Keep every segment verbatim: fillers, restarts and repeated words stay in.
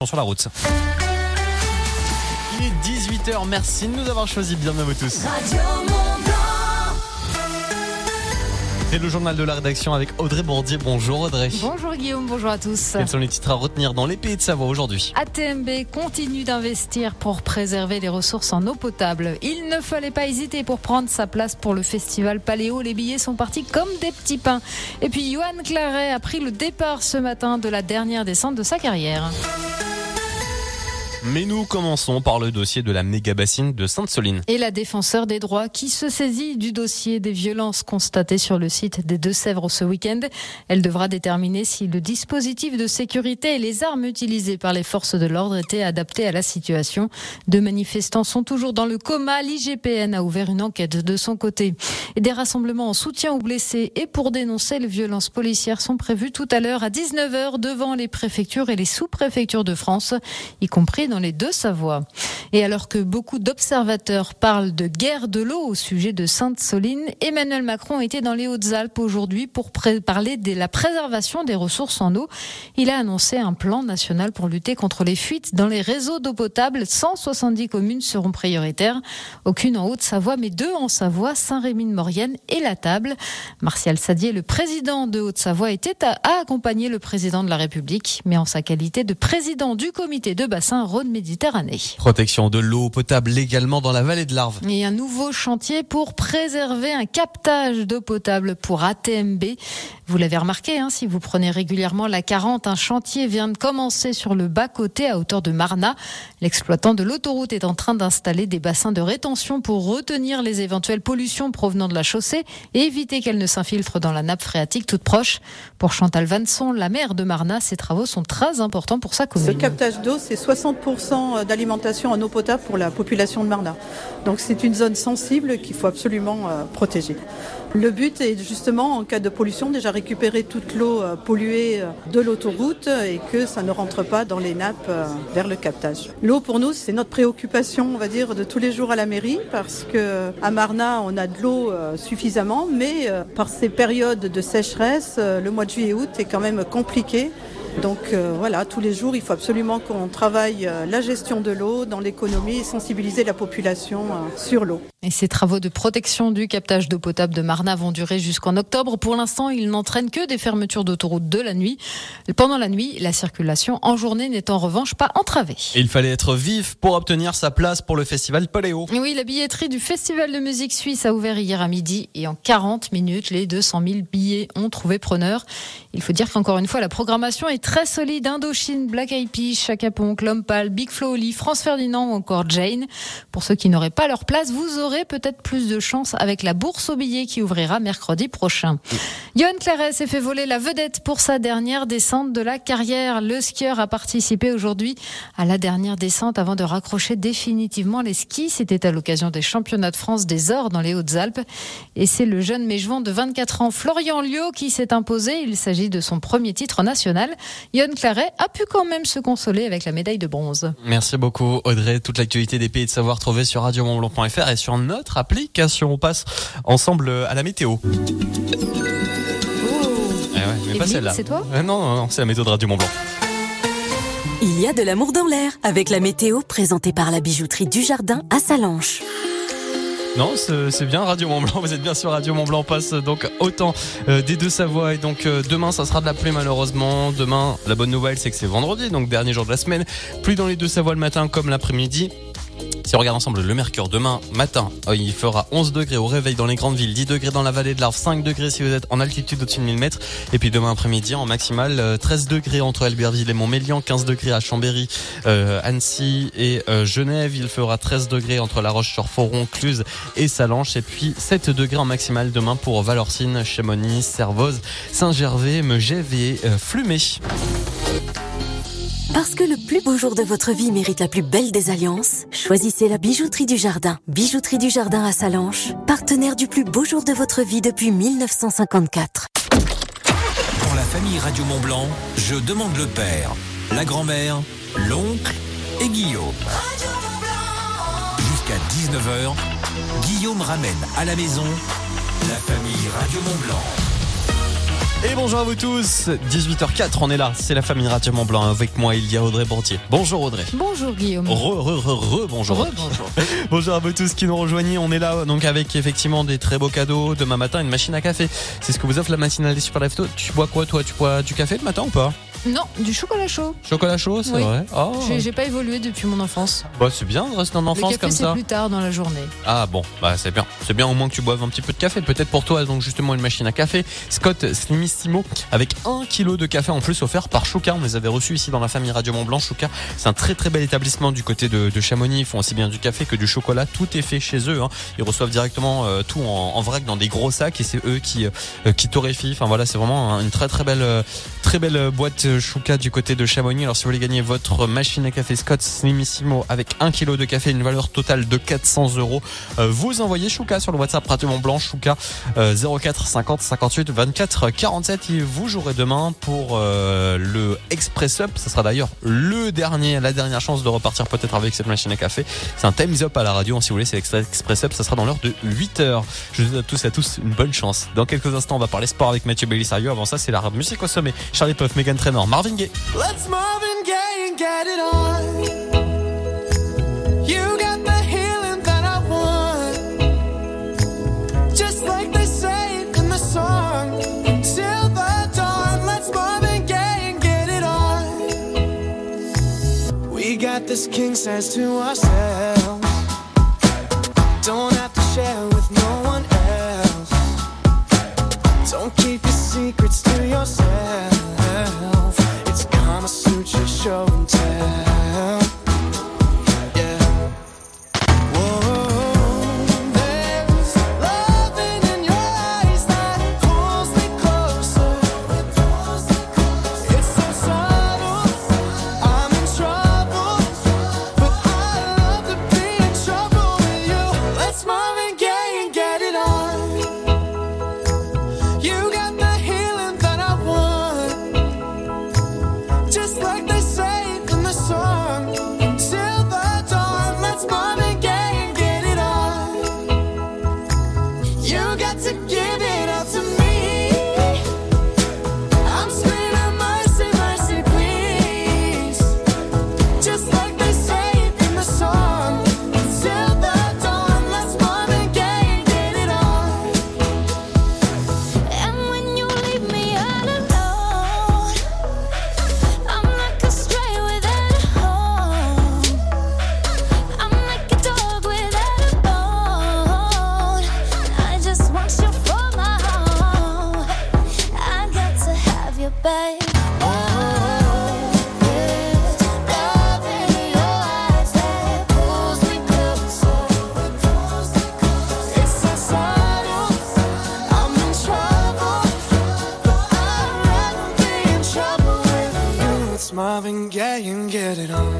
sur la route. Il est dix-huit heures, merci de nous avoir choisis, bienvenue à vous tous. C'est le journal de la rédaction avec Audrey Bourdier. Bonjour Audrey. Bonjour Guillaume, bonjour à tous. Quels sont les titres à retenir dans les Pays de Savoie aujourd'hui? A T M B continue d'investir pour préserver les ressources en eau potable. Il ne fallait pas hésiter pour prendre sa place pour le festival Paléo. Les billets sont partis comme des petits pains. Et puis Johan Claret a pris le départ ce matin de la dernière descente de sa carrière. Mais nous commençons par le dossier de la méga-bassine de Sainte-Soline. Et la défenseur des droits qui se saisit du dossier des violences constatées sur le site des Deux-Sèvres ce week-end. Elle devra déterminer si le dispositif de sécurité et les armes utilisées par les forces de l'ordre étaient adaptés à la situation. Deux manifestants sont toujours dans le coma. L'I G P N a ouvert une enquête de son côté. Et des rassemblements en soutien aux blessés et pour dénoncer les violences policières sont prévus tout à l'heure à dix-neuf heures devant les préfectures et les sous-préfectures de France, y compris dans les Deux-Savoie. Et alors que beaucoup d'observateurs parlent de guerre de l'eau au sujet de Sainte-Soline, Emmanuel Macron était dans les Hautes-Alpes aujourd'hui pour pré- parler de la préservation des ressources en eau. Il a annoncé un plan national pour lutter contre les fuites dans les réseaux d'eau potable. cent soixante-dix communes seront prioritaires. Aucune en Haute-Savoie, mais deux en Savoie, Saint-Rémy-de-Maurienne et La Table. Martial Sadier, le président de Haute-Savoie, était à, à accompagner le président de la République, mais en sa qualité de président du comité de bassin Rhône-Méditerranée. Protection de l'eau potable également dans la vallée de l'Arve. Et un nouveau chantier pour préserver un captage d'eau potable pour A T M B. Vous l'avez remarqué, hein, si vous prenez régulièrement la quarante, un chantier vient de commencer sur le bas-côté à hauteur de Marnat. L'exploitant de l'autoroute est en train d'installer des bassins de rétention pour retenir les éventuelles pollutions provenant de la chaussée et éviter qu'elles ne s'infiltrent dans la nappe phréatique toute proche. Pour Chantal Vanson, la maire de Marnat, ces travaux sont très importants pour sa commune. Ce captage d'eau, c'est soixante pour cent d'alimentation en eau potable pour la population de Marnat. Donc c'est une zone sensible qu'il faut absolument euh, protéger. Le but est justement, en cas de pollution, déjà récupérer toute l'eau euh, polluée euh, de l'autoroute et que ça ne rentre pas dans les nappes euh, vers le captage. L'eau pour nous, c'est notre préoccupation, on va dire, de tous les jours à la mairie parce que à Marnat, on a de l'eau euh, suffisamment, mais euh, par ces périodes de sécheresse, euh, le mois de juillet et août est quand même compliqué. Donc euh, voilà, tous les jours, il faut absolument qu'on travaille euh, la gestion de l'eau dans l'économie et sensibiliser la population euh, sur l'eau. Et ces travaux de protection du captage d'eau potable de Marnat vont durer jusqu'en octobre. Pour l'instant, ils n'entraînent que des fermetures d'autoroutes de la nuit. Pendant la nuit, la circulation en journée n'est en revanche pas entravée. Et il fallait être vif pour obtenir sa place pour le festival Paléo. Oui, la billetterie du Festival de musique suisse a ouvert hier à midi et en quarante minutes, les deux cent mille billets ont trouvé preneur. Il faut dire qu'encore une fois, la programmation est très solide. Indochine, Black Eyed Peas, Chaka Ponk, L'Homme Pâle, Big Flo Oli, France Ferdinand ou encore Jane. Pour ceux qui n'auraient pas leur place, vous aurez peut-être plus de chance avec la bourse aux billets qui ouvrira mercredi prochain. Johan Claret s'est fait voler la vedette pour sa dernière descente de la carrière. Le skieur a participé aujourd'hui à la dernière descente avant de raccrocher définitivement les skis. C'était à l'occasion des championnats de France des Ors dans les Hautes-Alpes. Et c'est le jeune Méjevant de vingt-quatre ans, Florian Liot, qui s'est imposé. Il s'agit de son premier titre national. Johan Claret a pu quand même se consoler avec la médaille de bronze. Merci beaucoup Audrey. Toute l'actualité des Pays de Savoie retrouvée sur radio mont blanc point f r et sur notre application. On passe ensemble à la météo. Oh. Eh ouais, mais pas celle-là. C'est toi ? euh, Non, non, non, c'est la météo de Radio Mont Blanc. Il y a de l'amour dans l'air avec la météo présentée par la bijouterie du Jardin à Sallanches. Non, c'est, c'est bien Radio Mont Blanc. Vous êtes bien sur Radio Mont Blanc. On passe donc autant euh, des Deux-Savoie et donc euh, demain ça sera de la pluie malheureusement. Demain, la bonne nouvelle c'est que c'est vendredi, donc dernier jour de la semaine. Pluie dans les Deux-Savoie le matin comme l'après-midi. Si on regarde ensemble le mercure, demain matin, il fera onze degrés au réveil dans les grandes villes, dix degrés dans la vallée de l'Arve, cinq degrés si vous êtes en altitude au-dessus de mille mètres. Et puis demain après-midi, en maximal, treize degrés entre Albertville et Montmélian, quinze degrés à Chambéry, euh, Annecy et euh, Genève. Il fera treize degrés entre La Roche-sur-Foron, Cluse et Sallanches. Et puis sept degrés en maximal demain pour Valorcine, Chamonix, Servoz, Saint-Gervais, Megève et euh, Flumet. Parce que le plus beau jour de votre vie mérite la plus belle des alliances, choisissez la bijouterie du Jardin. Bijouterie du Jardin à Sallanches, partenaire du plus beau jour de votre vie depuis mille neuf cent cinquante-quatre. Pour la famille Radio Mont Blanc, je demande le père, la grand-mère, l'oncle et Guillaume. Jusqu'à dix-neuf heures, Guillaume ramène à la maison la famille Radio Mont Blanc. Et bonjour à vous tous, dix-huit heures quatre, on est là, c'est la famille Radio Mont Blanc. Avec moi, il y a Audrey Bordier. Bonjour Audrey. Bonjour Guillaume. Re, re, re, re, bonjour. Re, bonjour. Bonjour à vous tous qui nous rejoignez. On est là donc avec effectivement des très beaux cadeaux. Demain matin, une machine à café. C'est ce que vous offre la matinale des Super Leftos. Tu bois quoi toi? Tu bois du café le matin ou pas? Non, du chocolat chaud. Chocolat chaud, c'est oui. vrai. Oh. J'ai, j'ai pas évolué depuis mon enfance. Bah c'est bien de rester en enfance le café, comme c'est ça. plus tard dans la journée. Ah bon, bah c'est bien. C'est bien au moins que tu boives un petit peu de café. Peut-être pour toi donc justement une machine à café Scott Slimissimo avec un kilo de café en plus offert par Chouka. On les avait reçus ici dans la famille Radio Mont Blanc. Chouka, c'est un très très bel établissement du côté de, de Chamonix. Ils font aussi bien du café que du chocolat. Tout est fait chez eux. Hein. Ils reçoivent directement euh, tout en, en vrac dans des gros sacs et c'est eux qui euh, qui torréfient. Enfin voilà, c'est vraiment une très très belle euh, très belle boîte Chouka du côté de Chamonix. Alors si vous voulez gagner votre machine à café Scott Slimissimo avec un kilo de café, une valeur totale de quatre cents euros, euh, vous envoyez Chouka sur le WhatsApp Radio Mont Blanc, Chouka euh, zéro quatre cinquante cinquante-huit vingt-quatre quarante-sept et vous jouerez demain pour euh, le Express Up. Ça sera d'ailleurs le dernier, la dernière chance de repartir peut-être avec cette machine à café. C'est un Time's Up à la radio, si vous voulez, c'est l'Express Up. Ça sera dans l'heure de huit heures. Je vous souhaite à tous et à tous une bonne chance. Dans quelques instants, on va parler sport avec Mathieu Bellisario. Avant ça, c'est la musique au sommet. Charlie Puth, Meghan Trainor, Marvin Gaye. Let's Marvin Gaye and get it on. You got the healing that I want. Just like they say in the song. Till the dawn, let's Marvin Gaye and get it on. We got this king size to ourselves. Don't have to share with no one else. Don't keep your secrets to yourself. It's Kama Sutra show and tell. Yeah. Whoa. There's loving in your eyes that pulls me closer. It's so subtle. I'm in trouble, but I love to be in trouble with you. Let's Marvin Gaye and get it on. You got the healing that I want. Just like they say in the song. Till the dawn, let's Marvin Gaye and get it on. You got to give it up to me. I'm screaming mercy, mercy, please. Just like they say in the song. Till the dawn, let's Marvin Gaye and get it on. And when you leave me all alone, I'm like a stray without a home. I'm like a dog without a bone. I just want you for my home. I got to have you, babe. Oh, there's love in your eyes that pulls me closer. It's so subtle. I'm in trouble, but I'd rather be in trouble with you. It's Marvin Gaye and get it on.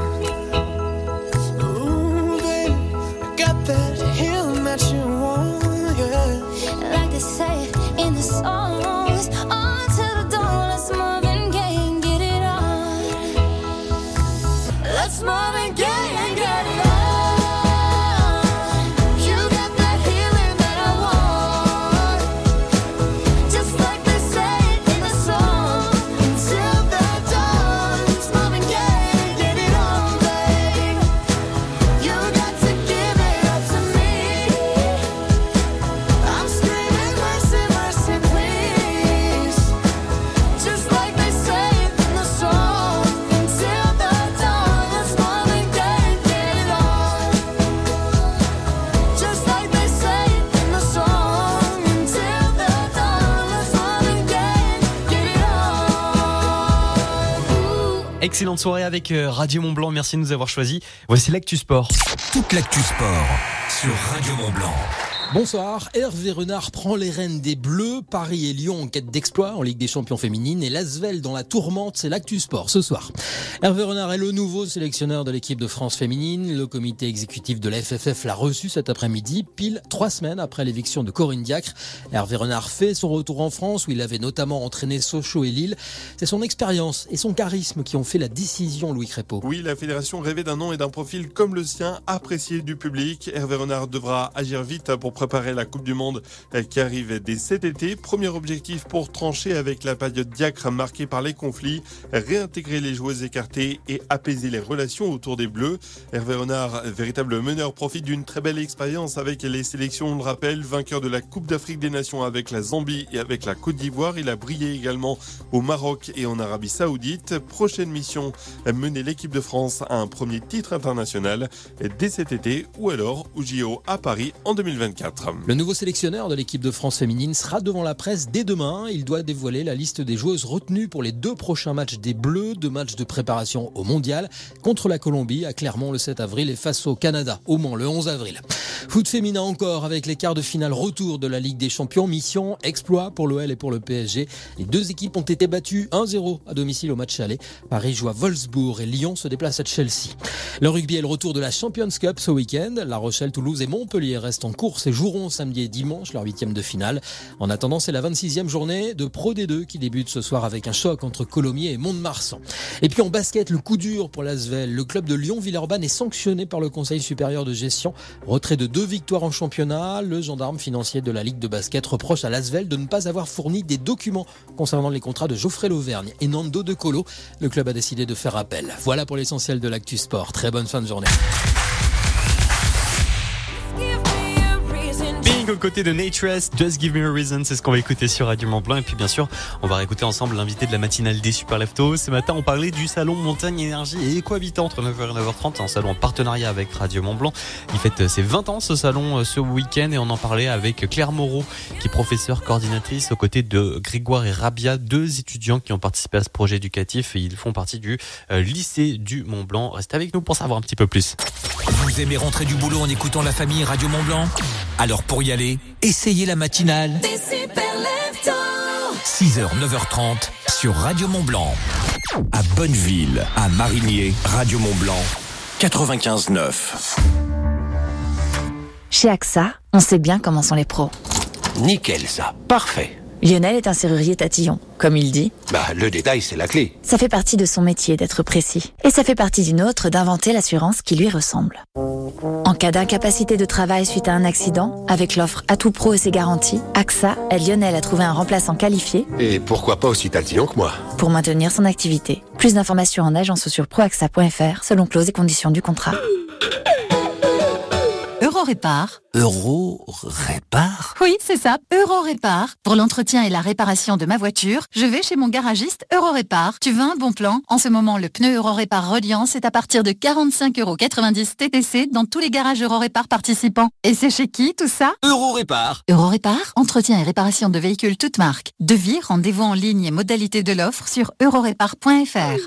Ooh, baby, I got that healing that you want, yeah. Like they say in the songs, on to the dawn, let's Marvin Gaye and get it on. Let's Marvin Gaye and get it on. You got that healing that I want. Just like they say in the song. Till the dawn, it's Marvin Gaye and get it on, babe. You got to give it up to me. I'm screaming mercy, mercy, please. Just like they say in the song. Till the dawn, let's Marvin Gaye and get it on. Just like they say in the song. Till the dawn, let's Marvin Gaye and get it on. Excellente soirée avec euh, Radio Mont Blanc. Merci de nous avoir choisis. Voici l'actu sport. Toute l'actu sport sur Radio Mont Blanc. Bonsoir, Hervé Renard prend les rênes des Bleus, Paris et Lyon en quête d'exploit en Ligue des Champions féminines et l'Asvel dans la tourmente, c'est l'actu sport ce soir. Hervé Renard est le nouveau sélectionneur de l'équipe de France féminine. Le comité exécutif de la F F F l'a reçu cet après-midi, pile trois semaines après l'éviction de Corinne Diacre. Hervé Renard fait son retour en France où il avait notamment entraîné Sochaux et Lille. C'est son expérience et son charisme qui ont fait la décision, Louis Crépeau. Oui, la fédération rêvait d'un nom et d'un profil comme le sien, apprécié du public. Hervé Renard devra agir vite pour préparer la Coupe du Monde qui arrive dès cet été. Premier objectif pour trancher avec la période diacre marquée par les conflits, réintégrer les joueuses écartées et apaiser les relations autour des Bleus. Hervé Renard, véritable meneur, profite d'une très belle expérience avec les sélections, on le rappelle, vainqueur de la Coupe d'Afrique des Nations avec la Zambie et avec la Côte d'Ivoire. Il a brillé également au Maroc et en Arabie Saoudite. Prochaine mission, mener l'équipe de France à un premier titre international dès cet été ou alors au J O à Paris en deux mille vingt-quatre. Le nouveau sélectionneur de l'équipe de France féminine sera devant la presse dès demain. Il doit dévoiler la liste des joueuses retenues pour les deux prochains matchs des Bleus, deux matchs de préparation au Mondial contre la Colombie à Clermont le sept avril et face au Canada au Mans le onze avril. Foot féminin encore avec les quarts de finale retour de la Ligue des Champions. Mission exploit pour l'O L et pour le P S G. Les deux équipes ont été battues un zéro à domicile au match aller. Paris joue à Wolfsburg et Lyon se déplace à Chelsea. Le rugby est le retour de la Champions Cup ce week-end. La Rochelle, Toulouse et Montpellier restent en course et joueront samedi et dimanche leur huitième de finale. En attendant, c'est la vingt-sixième journée de Pro D deux qui débute ce soir avec un choc entre Colomiers et Mont-de-Marsan. Et puis en basket, le coup dur pour l'Asvel. Le club de Lyon-Villeurbanne est sanctionné par le Conseil supérieur de gestion. Retrait de deux victoires en championnat. Le gendarme financier de la Ligue de basket reproche à l'Asvel de ne pas avoir fourni des documents concernant les contrats de Geoffrey Lauvergne et Nando De Colo. Le club a décidé de faire appel. Voilà pour l'essentiel de l'actu sport. Très bonne fin de journée. Bing aux côtés de Natress, Just Give Me a Reason, c'est ce qu'on va écouter sur Radio Mont-Blanc. Et puis bien sûr, on va réécouter ensemble l'invité de la matinale des Super Leftos. Ce matin, on parlait du salon Montagne Énergie et Éco-Habitat entre neuf heures et neuf heures trente. C'est un salon en partenariat avec Radio Mont-Blanc. Il fête ses vingt ans ce salon ce week-end et on en parlait avec Claire Moreau, qui est professeure coordinatrice aux côtés de Grégoire et Rabia, deux étudiants qui ont participé à ce projet éducatif et ils font partie du euh, lycée du Mont-Blanc. Restez avec nous pour savoir un petit peu plus. Vous aimez rentrer du boulot en écoutant la famille Radio Mont-Blanc ? Alors pour y aller, essayez la matinale Des Super Leftos. six heures neuf heures trente sur Radio Mont-Blanc. À Bonneville, à Marigné, Radio Mont-Blanc quatre-vingt-quinze neuf. Chez A X A, on sait bien comment sont les pros. Nickel ça, parfait. Lionel est un serrurier tatillon, comme il dit. Bah, le détail, c'est la clé. Ça fait partie de son métier d'être précis. Et ça fait partie d'une autre d'inventer l'assurance qui lui ressemble. En cas d'incapacité de travail suite à un accident, avec l'offre Atout Pro et ses garanties, A X A aide Lionel à trouver un remplaçant qualifié. Et pourquoi pas aussi tatillon que moi. Pour maintenir son activité. Plus d'informations en agence ou sur proaxa point f r, selon clauses et conditions du contrat. Eurorépar. Eurorépar ? Oui, c'est ça, Eurorépar. Pour l'entretien et la réparation de ma voiture, je vais chez mon garagiste Eurorépar. Tu veux un bon plan ? En ce moment, le pneu Eurorépar Reliance est à partir de quarante-cinq euros quatre-vingt-dix T T C dans tous les garages Eurorépar participants. Et c'est chez qui tout ça ? Eurorépar. Eurorépar, entretien et réparation de véhicules toutes marques. Devis, rendez-vous en ligne et modalités de l'offre sur eurorépar point f r.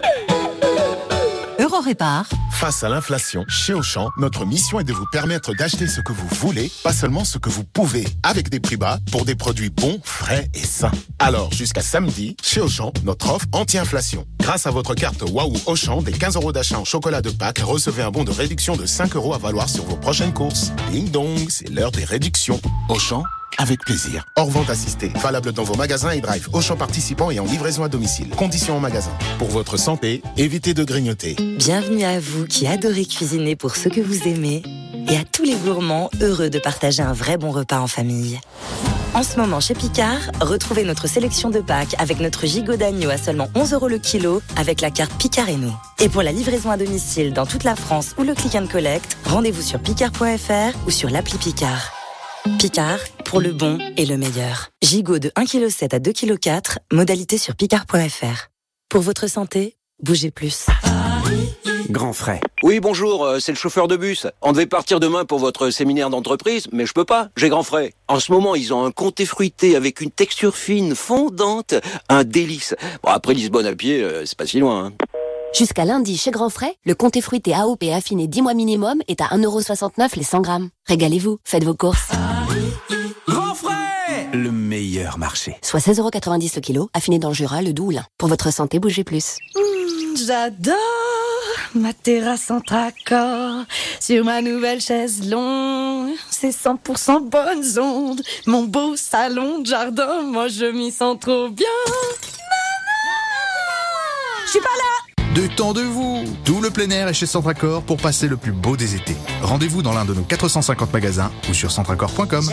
Eurorépar. Face à l'inflation, chez Auchan, notre mission est de vous permettre d'acheter ce que vous voulez, pas seulement ce que vous pouvez, avec des prix bas pour des produits bons, frais et sains. Alors, jusqu'à samedi, chez Auchan, notre offre anti-inflation. Grâce à votre carte Waouh Auchan, des quinze euros d'achat en chocolat de Pâques, recevez un bon de réduction de cinq euros à valoir sur vos prochaines courses. Ding dong, c'est l'heure des réductions. Auchan, avec plaisir. Hors vente assistée, valable dans vos magasins et drive, Auchan participants et en livraison à domicile. Conditions en magasin. Pour votre santé, évitez de grignoter. Bienvenue à vous qui adorez cuisiner pour ceux que vous aimez et à tous les gourmands heureux de partager un vrai bon repas en famille. En ce moment chez Picard, retrouvez notre sélection de Pâques avec notre gigot d'agneau à seulement onze euros le kilo avec la carte Picard et nous. Et pour la livraison à domicile dans toute la France ou le click and collect, rendez-vous sur picard point f r ou sur l'appli Picard. Picard, pour le bon et le meilleur. Gigot de un virgule sept kilos à deux virgule quatre kilos, modalité sur picard point f r. Pour votre santé, bougez plus. Grand frais. Oui, bonjour, euh, c'est le chauffeur de bus. On devait partir demain pour votre séminaire d'entreprise, mais je peux pas, j'ai grand frais. En ce moment, ils ont un comté fruité avec une texture fine, fondante, un délice. Bon, après Lisbonne à pied, euh, c'est pas si loin, hein. Jusqu'à lundi, chez Grand Frais, le comté fruité A O P affiné dix mois minimum est à un euro soixante-neuf les cent grammes. Régalez-vous, faites vos courses. Grand frais, le meilleur marché. Soit seize euros quatre-vingt-dix le kilo, affiné dans le Jura, le Doubs ou l'Ain. Pour votre santé, bougez plus. Mmh, j'adore ma terrasse entre accords sur ma nouvelle chaise longue. C'est cent pour cent bonnes ondes. Mon beau salon de jardin, moi je m'y sens trop bien. Je suis pas là. Détendez-vous. Tout le plein air est chez Centracor pour passer le plus beau des étés. Rendez-vous dans l'un de nos quatre cent cinquante magasins ou sur centracor point com.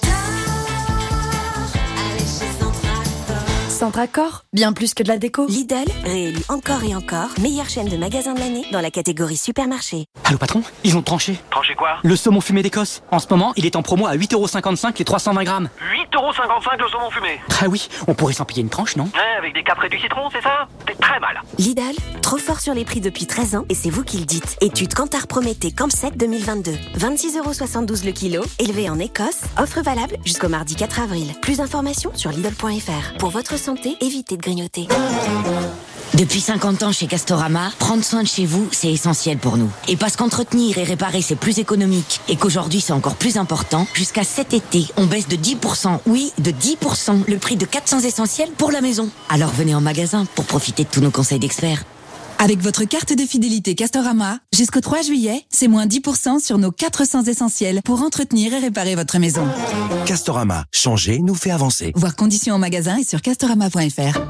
Centracor, bien plus que de la déco. Lidl, réélu encore et encore, meilleure chaîne de magasins de l'année dans la catégorie supermarché. Allô patron, ils ont tranché. Tranché quoi? Le saumon fumé d'Écosse. En ce moment, il est en promo à huit euros cinquante-cinq les trois cent vingt grammes. huit euros cinquante-cinq le saumon fumé. Ah oui, on pourrait s'en payer une tranche, non? Ouais, avec des capres et du citron, c'est ça? T'es très mal. Lidl, trop fort sur les prix depuis treize ans et c'est vous qui le dites. Étude Kantar Prométhée Campsec deux mille vingt-deux. vingt-six euros soixante-douze le kilo, élevé en Écosse. Offre valable jusqu'au mardi quatre avril. Plus d'informations sur Lidl point F R. Pour votre santé, évitez de grignoter. Depuis cinquante ans chez Castorama, prendre soin de chez vous, c'est essentiel pour nous. Et parce qu'entretenir et réparer, c'est plus économique et qu'aujourd'hui, c'est encore plus important, jusqu'à cet été, on baisse de dix pour cent, oui, de dix pour cent, le prix de quatre cents essentiels pour la maison. Alors venez en magasin pour profiter de tous nos conseils d'experts. Avec votre carte de fidélité Castorama, jusqu'au trois juillet, c'est moins dix pour cent sur nos quatre cents essentiels pour entretenir et réparer votre maison. Castorama, changer nous fait avancer. Voir conditions en magasin et sur castorama point F R.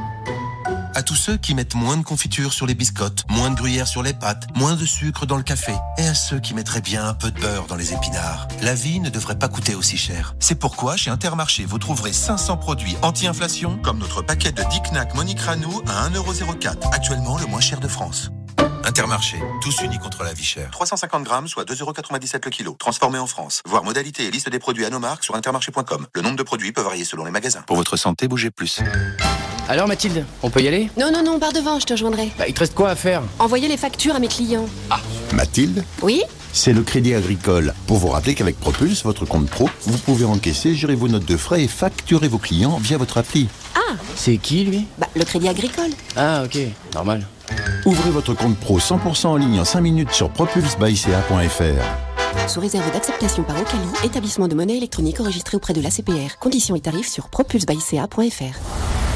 À tous ceux qui mettent moins de confiture sur les biscottes, moins de gruyère sur les pâtes, moins de sucre dans le café, et à ceux qui mettraient bien un peu de beurre dans les épinards. La vie ne devrait pas coûter aussi cher. C'est pourquoi chez Intermarché, vous trouverez cinq cents produits anti-inflation, comme notre paquet de dix Knack Monique Ranou à un euro zéro quatre, actuellement le moins cher de France. Intermarché, tous unis contre la vie chère. trois cent cinquante grammes, soit deux euros quatre-vingt-dix-sept le kilo. Transformé en France. Voir modalité et liste des produits à nos marques sur intermarché point com. Le nombre de produits peut varier selon les magasins. Pour votre santé, bougez plus. Alors Mathilde, on peut y aller? Non, non, non, barre devant, je te rejoindrai. Bah, il te reste quoi à faire? Envoyer les factures à mes clients. Ah. Mathilde? Oui? C'est le Crédit Agricole. Pour vous rappeler qu'avec Propulse, votre compte pro, vous pouvez encaisser, gérer vos notes de frais et facturer vos clients via votre appli. Ah! C'est qui lui? Bah, le Crédit Agricole. Ah, ok, normal. Ouvrez votre compte pro cent pour cent en ligne en cinq minutes sur propulse by c a point f r. Sous réserve d'acceptation par Ocali, établissement de monnaie électronique enregistré auprès de l'A C P R. Conditions et tarifs sur propulse by c a point f r.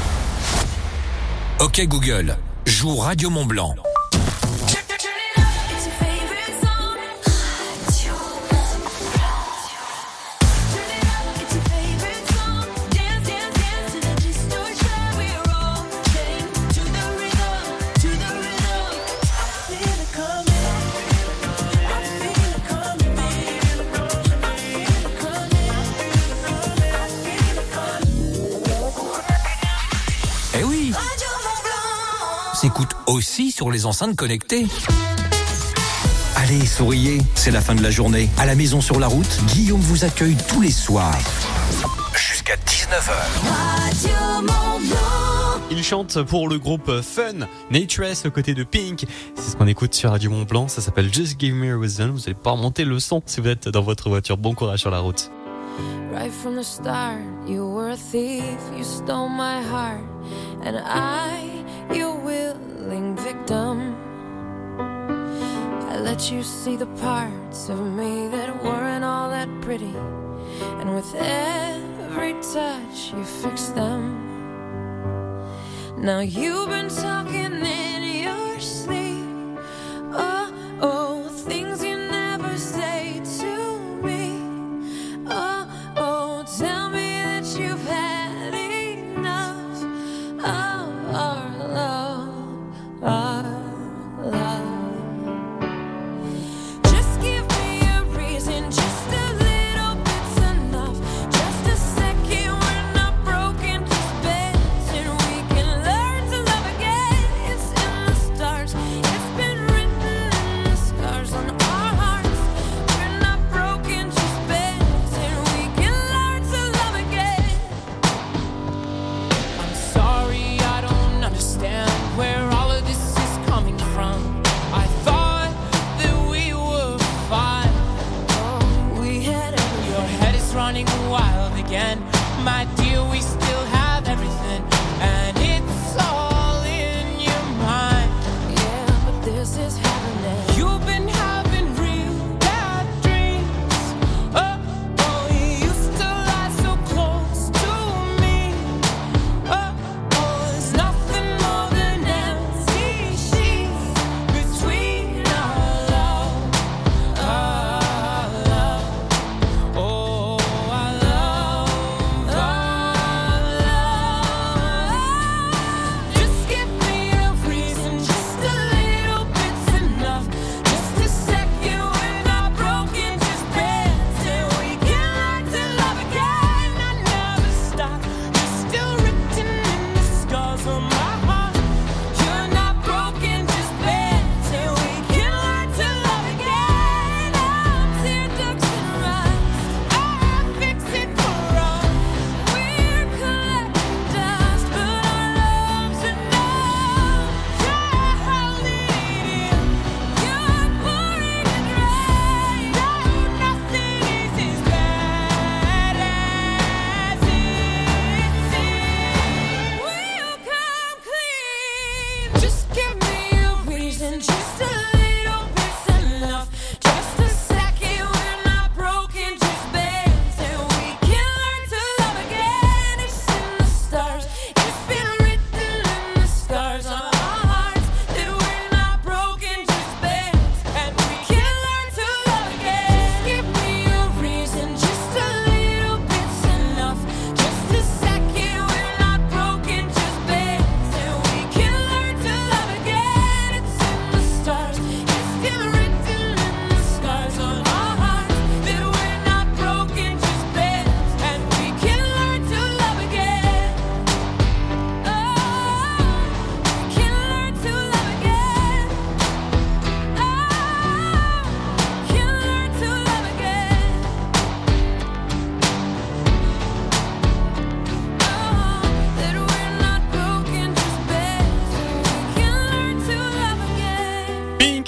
Ok Google, joue Radio Mont Blanc. Eh oui, s'écoute aussi sur les enceintes connectées. Allez, souriez, c'est la fin de la journée. À la maison sur la route, Guillaume vous accueille tous les soirs. Jusqu'à dix-neuf heures. Il chante pour le groupe Fun, Natureless aux côtés de Pink. C'est ce qu'on écoute sur Radio Mont Blanc. Ça s'appelle Just Give Me a Reason. Vous allez pas remonter le son si vous êtes dans votre voiture. Bon courage sur la route. Right from the start, you were a thief, you stole my heart, and I, your willing victim. I let you see the parts of me that weren't all that pretty, and with every touch you fixed them. Now you've been talking in your sleep, oh, oh, things you never say to me. Oh, oh, tell me that you've had enough of our love, our love. Just give me a reason, just a little bit's enough. Just a second, we're not broken, just bends, and we can learn to love again. It's in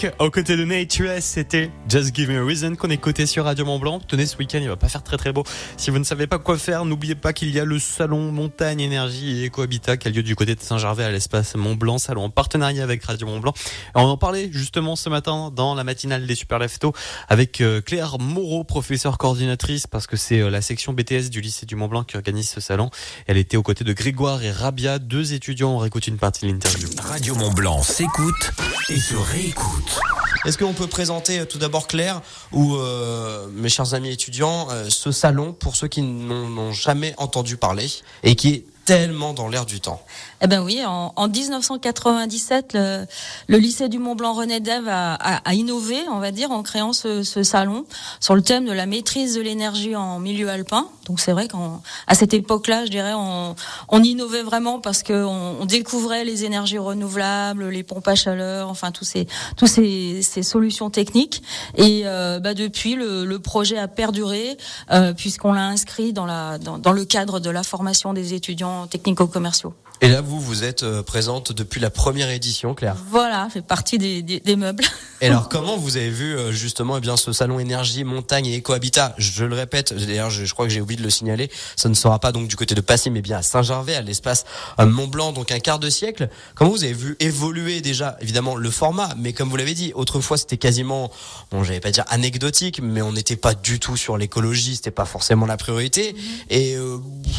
Drake, aux côtés de Nate U S, c'était Just Give Me a Reason qu'on écoutait sur Radio Mont Blanc. Tenez, ce week-end, il va pas faire très très beau. Si vous ne savez pas quoi faire, n'oubliez pas qu'il y a le salon Montagne, Énergie et Ecohabitat qui a lieu du côté de Saint-Gervais à l'espace Mont Blanc, salon en partenariat avec Radio Mont Blanc. Et on en parlait justement ce matin dans la matinale des Super Leftos avec Claire Moreau, professeure coordinatrice, parce que c'est la section B T S du lycée du Mont Blanc qui organise ce salon. Elle était aux côtés de Grégoire et Rabia, deux étudiants. On réécoute une partie de l'interview. Radio Mont Blanc s'écoute et se réécoute. Est-ce qu'on peut présenter tout d'abord, Claire, ou euh, mes chers amis étudiants, euh, ce salon pour ceux qui n'en ont jamais entendu parler et qui est tellement dans l'air du temps? Eh ben oui, en, en dix-neuf cent quatre-vingt-dix-sept, le, le lycée du Mont Blanc René Dève a, a, a innové, on va dire, en créant ce, ce salon sur le thème de la maîtrise de l'énergie en milieu alpin. Donc c'est vrai qu'à cette époque-là, je dirais, on, on innovait vraiment parce que on, on découvrait les énergies renouvelables, les pompes à chaleur, enfin tous ces tous ces, ces solutions techniques. Et euh, bah depuis, le, le projet a perduré euh, puisqu'on l'a inscrit dans la dans, dans le cadre de la formation des étudiants technico-commerciaux. Et là, vous, vous êtes euh, présente depuis la première édition, Claire. Voilà, fait partie des, des, des meubles. Et alors, comment vous avez vu euh, justement eh bien ce salon énergie, montagne et écohabitat? Je le répète, d'ailleurs, je, je crois que j'ai oublié de le signaler. Ça ne sera pas donc du côté de Passy, mais bien à Saint-Gervais, à l'espace euh, Mont Blanc, donc un quart de siècle. Comment vous avez vu évoluer déjà, évidemment, le format, mais comme vous l'avez dit, autrefois c'était quasiment, bon, j'allais pas dire anecdotique, mais on n'était pas du tout sur l'écologie, c'était pas forcément la priorité. Mmh. Et euh,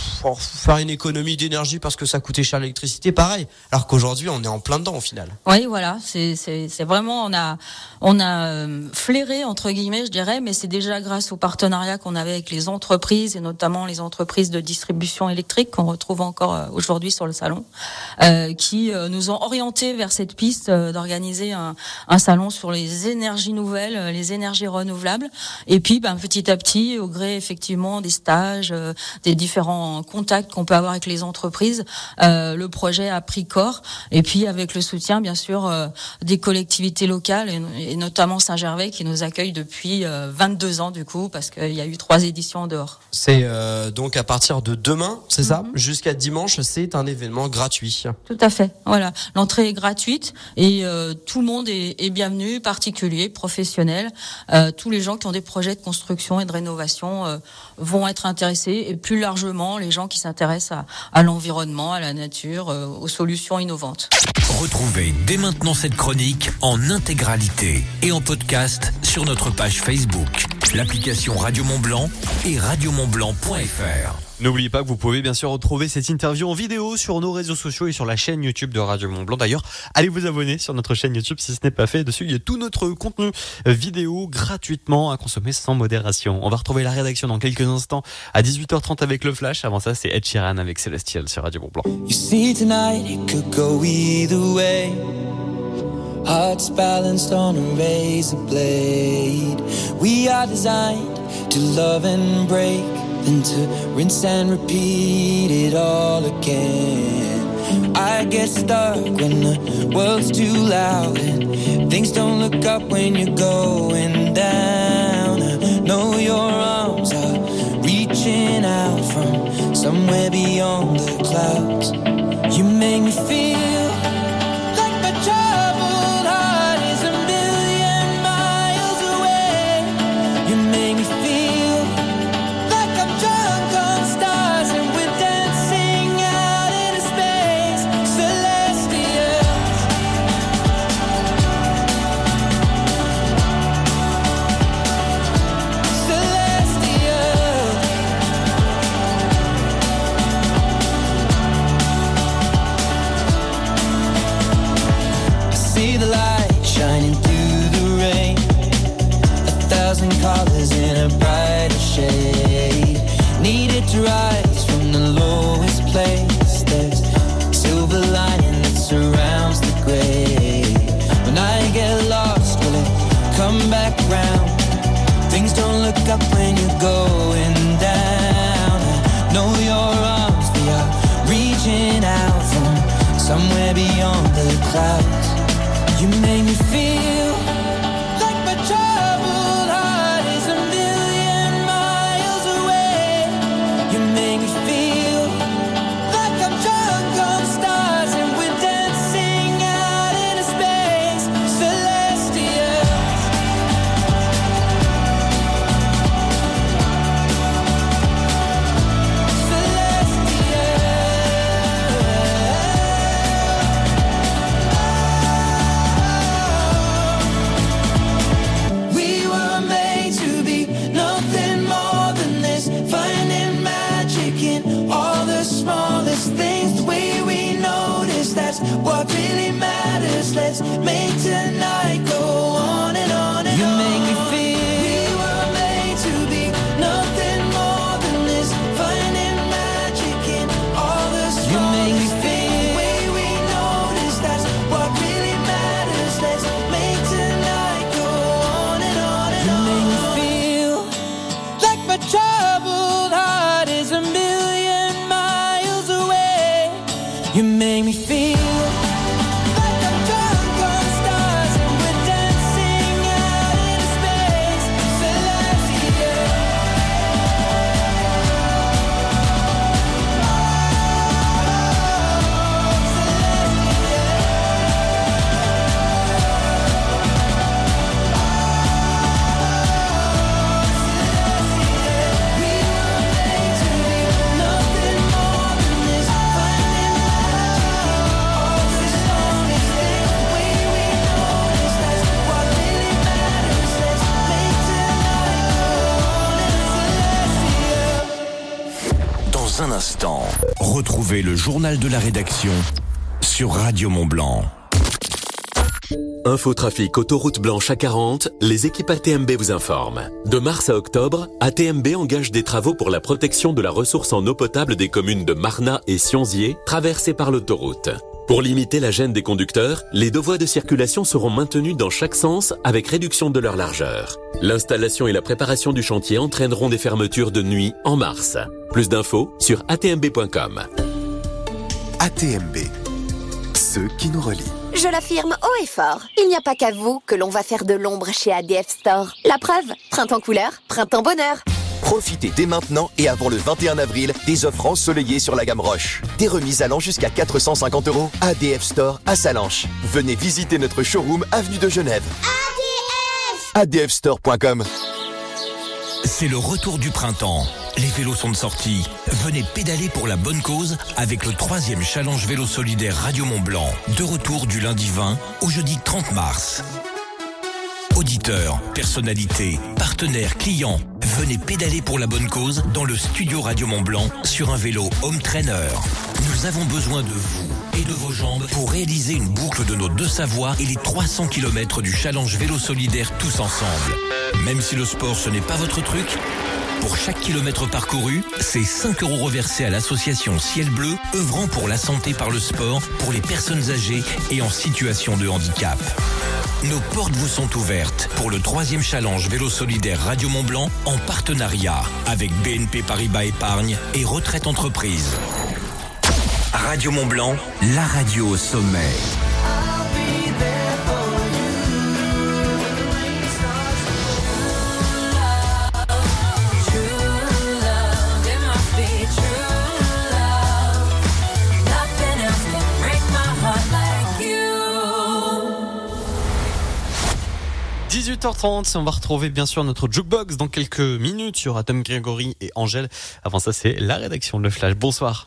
faire une économie d'énergie parce que ça coûtait cher l'électricité, pareil. Alors qu'aujourd'hui, on est en plein dedans au final. Oui, voilà, c'est c'est c'est vraiment on a on a euh, flairé entre guillemets, je dirais, mais c'est déjà grâce au partenariat qu'on avait avec les entreprises et notamment les entreprises de distribution électrique qu'on retrouve encore euh, aujourd'hui sur le salon, euh, qui euh, nous ont orientés vers cette piste euh, d'organiser un, un salon sur les énergies nouvelles, euh, les énergies renouvelables. Et puis, ben petit à petit, au gré effectivement des stages, euh, des différents contacts qu'on peut avoir avec les entreprises, euh, le projet a pris corps. Et puis avec le soutien, bien sûr, euh, des collectivités locales et, et notamment Saint-Gervais qui nous accueille depuis euh, vingt-deux ans du coup, parce qu'il y a eu trois éditions en dehors. C'est euh, donc à partir de demain, c'est mm-hmm. ça, jusqu'à dimanche, c'est un événement gratuit. Tout à fait. Voilà, l'entrée est gratuite et euh, tout le monde est, est bienvenu, particuliers, professionnels, euh, tous les gens qui ont des projets de construction et de rénovation euh, vont être intéressés, et plus largement les gens qui s'intéressent à, à l'environnement, à la nature, euh, aux solutions innovantes. Retrouvez dès maintenant cette chronique en intégralité et en podcast sur notre page Facebook, l'application Radio Mont Blanc et radio mont blanc point f r. N'oubliez pas que vous pouvez bien sûr retrouver cette interview en vidéo sur nos réseaux sociaux et sur la chaîne YouTube de Radio Mont Blanc. D'ailleurs, allez vous abonner sur notre chaîne YouTube si ce n'est pas fait. Dessus, il y a tout notre contenu vidéo gratuitement à consommer sans modération. On va retrouver la rédaction dans quelques instants à dix-huit heures trente avec le Flash. Avant ça, c'est Ed Sheeran avec Celestial sur Radio Mont Blanc. You see tonight it could go either way. Hearts balanced on a razor blade. We are designed to love and break, then to rinse and repeat it all again. I get stuck when the world's too loud and things don't look up when you're going down. I know your arms are reaching out from somewhere beyond the clouds. You make me feel like my troubled heart is a million miles away. You make me feel like I'm drunk on stars and we're dancing out into space. Celestials. Celestials. I see the light shining through the rain, a thousand colors in a brighter shade. Needed to rise from the lowest place. There's a silver lining that surrounds the gray. When I get lost, will it come back round? Things don't look up when you're going down. I know your arms, they are reaching out from somewhere beyond the clouds. You make me feel like my troubled heart is a million miles away. You make me feel like I'm drunk on stars and we're dancing out into space. Celestial. make me feel like I'm drunk on stars and we're dancing out in space. Celestial. Dans un instant, retrouvez le journal de la rédaction sur Radio Mont-Blanc. Infotrafic autoroute blanche A quarante, les équipes A T M B vous informent. De mars à octobre, A T M B engage des travaux pour la protection de la ressource en eau potable des communes de Marnat et Sionzier, traversées par l'autoroute. Pour limiter la gêne des conducteurs, les deux voies de circulation seront maintenues dans chaque sens avec réduction de leur largeur. L'installation et la préparation du chantier entraîneront des fermetures de nuit en mars. Plus d'infos sur a t m b point com. A T M B, ceux qui nous relient. Je l'affirme haut et fort, il n'y a pas qu'à vous que l'on va faire de l'ombre chez A D F Store. La preuve, printemps couleur, printemps bonheur. Profitez dès maintenant et avant le vingt et un avril des offres ensoleillées sur la gamme Roche. Des remises allant jusqu'à quatre cent cinquante euros. A D F Store à Salanches. Venez visiter notre showroom avenue de Genève. A D F store point com. C'est le retour du printemps. Les vélos sont de sortie. Venez pédaler pour la bonne cause avec le troisième challenge vélo solidaire Radio Mont-Blanc. De retour du lundi vingt au jeudi trente mars. Auditeurs, personnalités, partenaires, clients, venez pédaler pour la bonne cause dans le studio Radio Mont-Blanc sur un vélo Home Trainer. Nous avons besoin de vous et de vos jambes pour réaliser une boucle de nos deux Savoies et les trois cents kilomètres du challenge vélo solidaire tous ensemble. Même si le sport ce n'est pas votre truc, pour chaque kilomètre parcouru, c'est cinq euros reversés à l'association Ciel Bleu, œuvrant pour la santé par le sport pour les personnes âgées et en situation de handicap. Nos portes vous sont ouvertes pour le troisième challenge vélo solidaire Radio Mont-Blanc en partenariat avec B N P Paribas Épargne et Retraite Entreprise. Radio Mont-Blanc, la radio au sommet. dix-huit heures trente, on va retrouver bien sûr notre jukebox dans quelques minutes. Il y aura Tom Grégory et Angèle. Avant ça, c'est la rédaction de Le Flash. Bonsoir.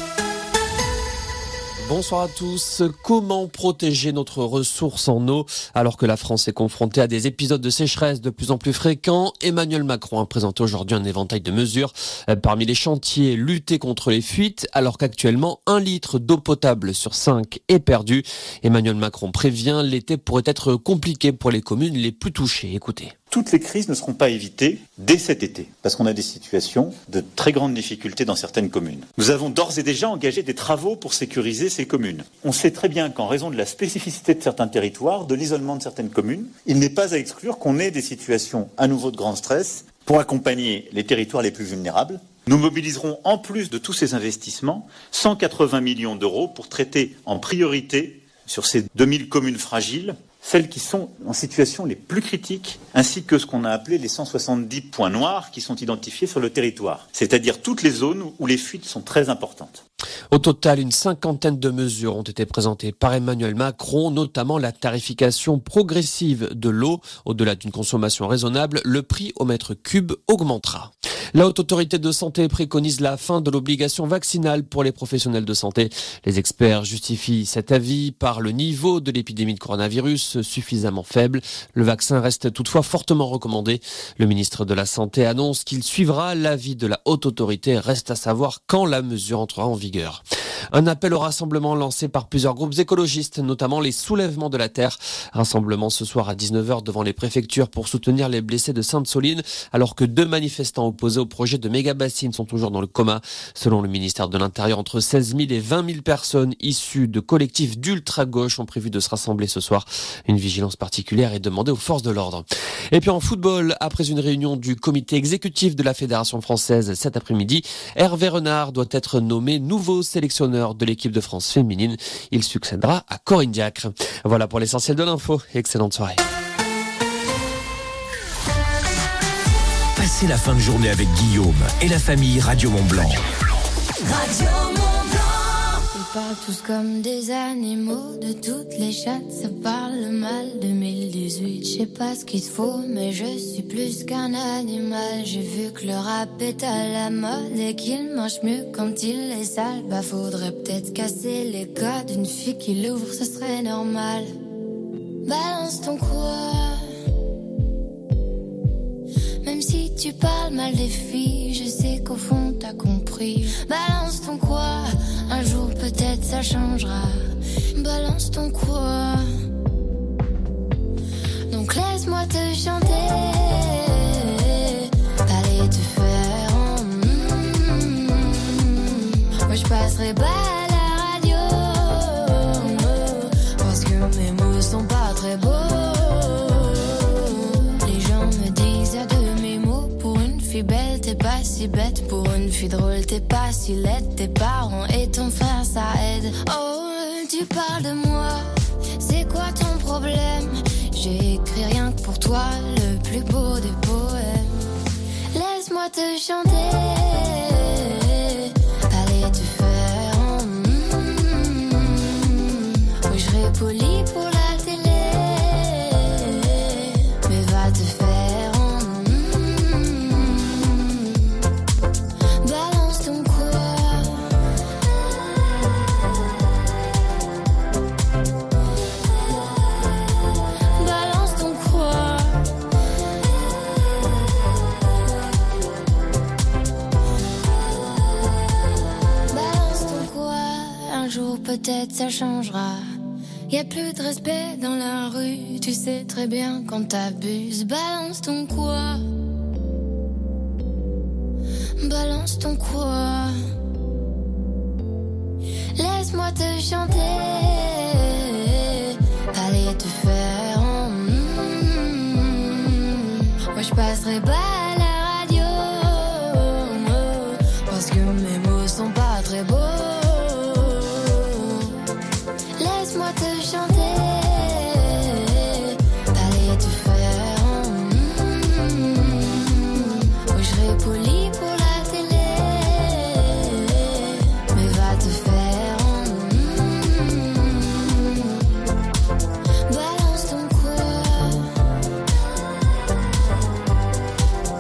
Bonsoir à tous. Comment protéger notre ressource en eau alors que la France est confrontée à des épisodes de sécheresse de plus en plus fréquents? Emmanuel Macron a présenté aujourd'hui un éventail de mesures. Parmi les chantiers, lutter contre les fuites alors qu'actuellement un litre d'eau potable sur cinq est perdu. Emmanuel Macron prévient, l'été pourrait être compliqué pour les communes les plus touchées. Écoutez. Toutes les crises ne seront pas évitées dès cet été, parce qu'on a des situations de très grandes difficultés dans certaines communes. Nous avons d'ores et déjà engagé des travaux pour sécuriser ces communes. On sait très bien qu'en raison de la spécificité de certains territoires, de l'isolement de certaines communes, il n'est pas à exclure qu'on ait des situations à nouveau de grand stress pour accompagner les territoires les plus vulnérables. Nous mobiliserons en plus de tous ces investissements cent quatre-vingts millions d'euros pour traiter en priorité sur ces deux mille communes fragiles celles qui sont en situation les plus critiques, ainsi que ce qu'on a appelé les cent soixante-dix points noirs qui sont identifiés sur le territoire, c'est-à-dire toutes les zones où les fuites sont très importantes. Au total, une cinquantaine de mesures ont été présentées par Emmanuel Macron, notamment la tarification progressive de l'eau. Au-delà d'une consommation raisonnable, le prix au mètre cube augmentera. La Haute Autorité de Santé préconise la fin de l'obligation vaccinale pour les professionnels de santé. Les experts justifient cet avis par le niveau de l'épidémie de coronavirus suffisamment faible. Le vaccin reste toutefois fortement recommandé. Le ministre de la Santé annonce qu'il suivra l'avis de la Haute Autorité. Reste à savoir quand la mesure entrera en vigueur. Un appel au rassemblement lancé par plusieurs groupes écologistes, notamment les Soulèvements de la Terre. Rassemblement ce soir à dix-neuf heures devant les préfectures pour soutenir les blessés de Sainte-Soline, alors que deux manifestants opposés au projet de méga-bassine sont toujours dans le coma. Selon le ministère de l'Intérieur, entre seize mille et vingt mille personnes issues de collectifs d'ultra-gauche ont prévu de se rassembler ce soir. Une vigilance particulière est demandée aux forces de l'ordre. Et puis en football, après une réunion du comité exécutif de la Fédération française cet après-midi, Hervé Renard doit être nommé nouveau nouveau sélectionneur de l'équipe de France féminine. Il succédera à Corinne Diacre. Voilà pour l'essentiel de l'info. Excellente soirée. Passez la fin de journée avec Guillaume et la famille Radio Mont-Blanc. Radio Mont-Blanc. Ils parlent tous comme des animaux, de toutes les chattes, ça parle mal. deux mille dix-huit, je sais pas ce qu'il te faut, mais je suis plus qu'un animal. J'ai vu que le rap est à la mode et qu'il mange mieux quand il est sale. Bah faudrait peut-être casser les codes, une fille qui l'ouvre, ce serait normal. Balance ton quoi. Même si tu parles mal des filles, je sais qu'au fond t'as compris. Balance ton quoi, un jour peut-être ça changera. Balance ton quoi. Donc laisse-moi te chanter, aller te faire en mm, moi je passerai pas à la radio, parce que mes mots sont pas très beaux. Belle, t'es pas si bête. Pour une fille drôle, t'es pas si laide. Tes parents et ton frère, ça aide. Oh, tu parles de moi, c'est quoi ton problème? J'ai écrit rien que pour toi, le plus beau des poèmes. Laisse-moi te chanter, aller te faire en mm, oui, je serai poli pour la télé, mais va te faire. Peut-être ça changera. Y a plus de respect dans la rue. Tu sais très bien quand t'abuses. Balance ton quoi. Balance ton quoi. Laisse-moi te chanter, aller te faire en mm, moi je passerai pas à la radio, parce que mes mots sont pas très beaux. Laisse-moi te chanter, aller te faire en mm, oui, je serai poli pour la télé, mais va te faire en mm, balance ton quoi.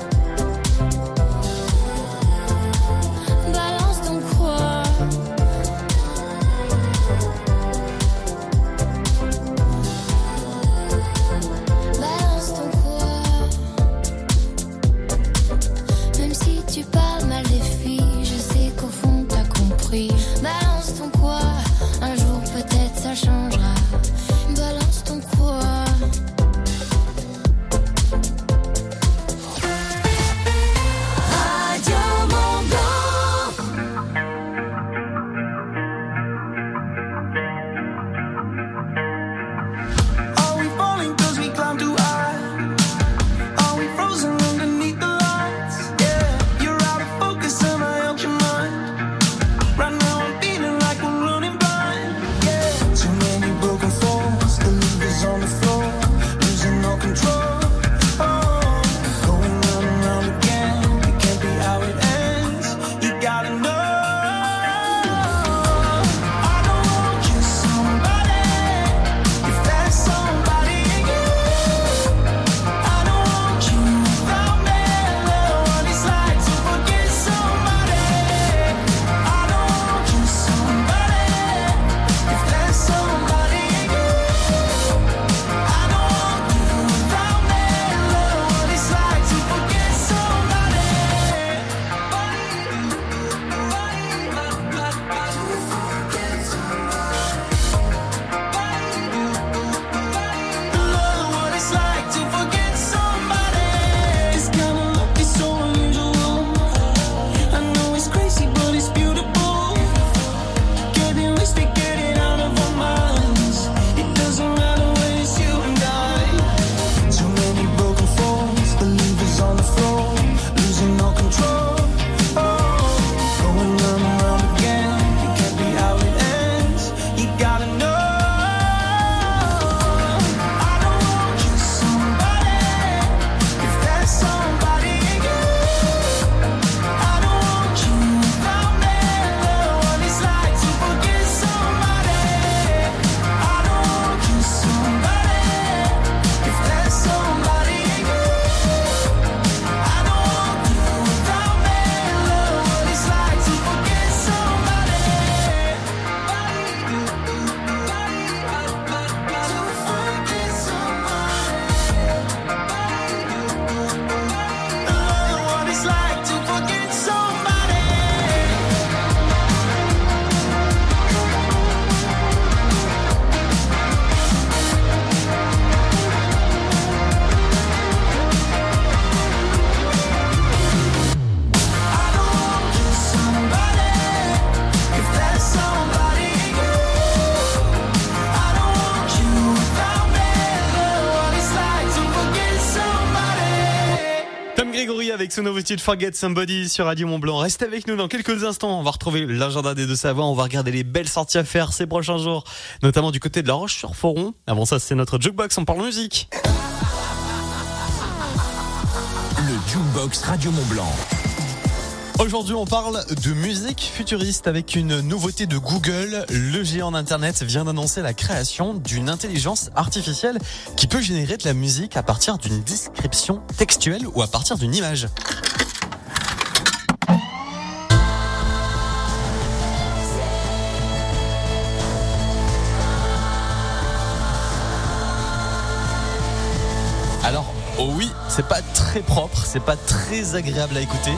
Grégory avec son nouveau titre Forget Somebody sur Radio Mont Blanc. Restez avec nous dans quelques instants. On va retrouver l'agenda des Deux-Savoies. On va regarder les belles sorties à faire ces prochains jours, notamment du côté de La Roche-sur-Foron. Avant ça, c'est notre Jukebox. On parle musique. Le Jukebox Radio Mont Blanc. Aujourd'hui, on parle de musique futuriste avec une nouveauté de Google. Le géant d'Internet vient d'annoncer la création d'une intelligence artificielle qui peut générer de la musique à partir d'une description textuelle ou à partir d'une image. Alors, oh oui, c'est pas très propre, c'est pas très agréable à écouter,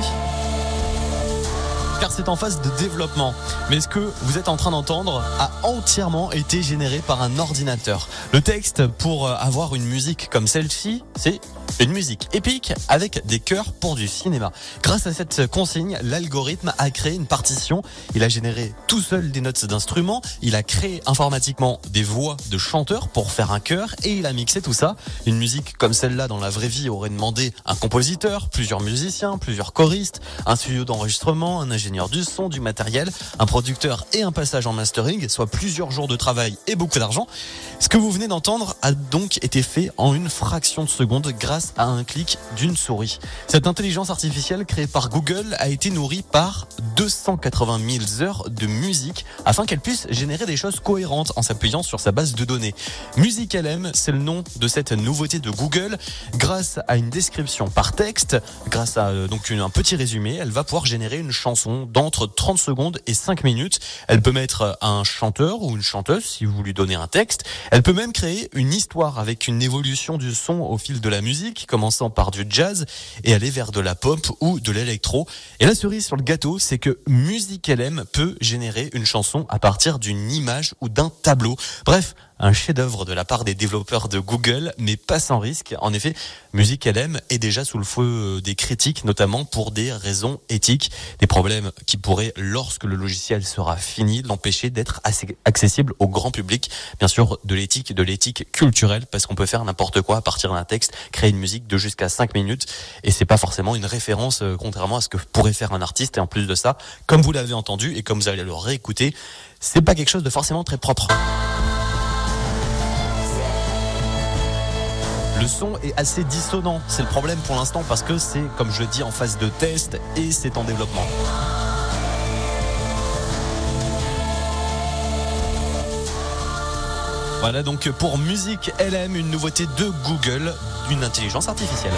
car c'est en phase de développement. Mais ce que vous êtes en train d'entendre a entièrement été généré par un ordinateur. Le texte pour avoir une musique comme celle-ci, c'est une musique épique avec des chœurs pour du cinéma. Grâce à cette consigne, l'algorithme a créé une partition. Il a généré tout seul des notes d'instruments. Il a créé informatiquement des voix de chanteurs pour faire un chœur et il a mixé tout ça. Une musique comme celle-là dans la vraie vie aurait demandé un compositeur, plusieurs musiciens, plusieurs choristes, un studio d'enregistrement, un ingénieur du son, du matériel, un producteur et un passage en mastering, soit plusieurs jours de travail et beaucoup d'argent. Ce que vous venez d'entendre a donc été fait en une fraction de seconde grâce à un clic d'une souris. Cette intelligence artificielle créée par Google a été nourrie par deux cent quatre-vingt mille heures de musique afin qu'elle puisse générer des choses cohérentes en s'appuyant sur sa base de données. Music L M, c'est le nom de cette nouveauté de Google. Grâce à une description par texte, grâce à euh, donc une, un petit résumé, elle va pouvoir générer une chanson d'entre trente secondes et cinq minutes. Elle peut mettre un chanteur ou une chanteuse si vous lui donnez un texte. Elle peut même créer une histoire avec une évolution du son au fil de la musique, commençant par du jazz et aller vers de la pop ou de l'électro. Et la cerise sur le gâteau, c'est que Music L M peut générer une chanson à partir d'une image ou d'un tableau. Bref, un chef-d'œuvre de la part des développeurs de Google, mais pas sans risque. En effet, Music L M est déjà sous le feu des critiques, notamment pour des raisons éthiques, des problèmes qui pourraient, lorsque le logiciel sera fini, l'empêcher d'être assez accessible au grand public. Bien sûr, de l'éthique, de l'éthique culturelle, parce qu'on peut faire n'importe quoi à partir d'un texte, créer une musique de jusqu'à cinq minutes, et c'est pas forcément une référence, euh, contrairement à ce que pourrait faire un artiste. Et en plus de ça, comme vous l'avez entendu et comme vous allez le réécouter, c'est pas quelque chose de forcément très propre. Le son est assez dissonant, c'est le problème pour l'instant parce que c'est, comme je le dis, en phase de test et c'est en développement. Voilà donc pour Music L M, une nouveauté de Google, d'une intelligence artificielle.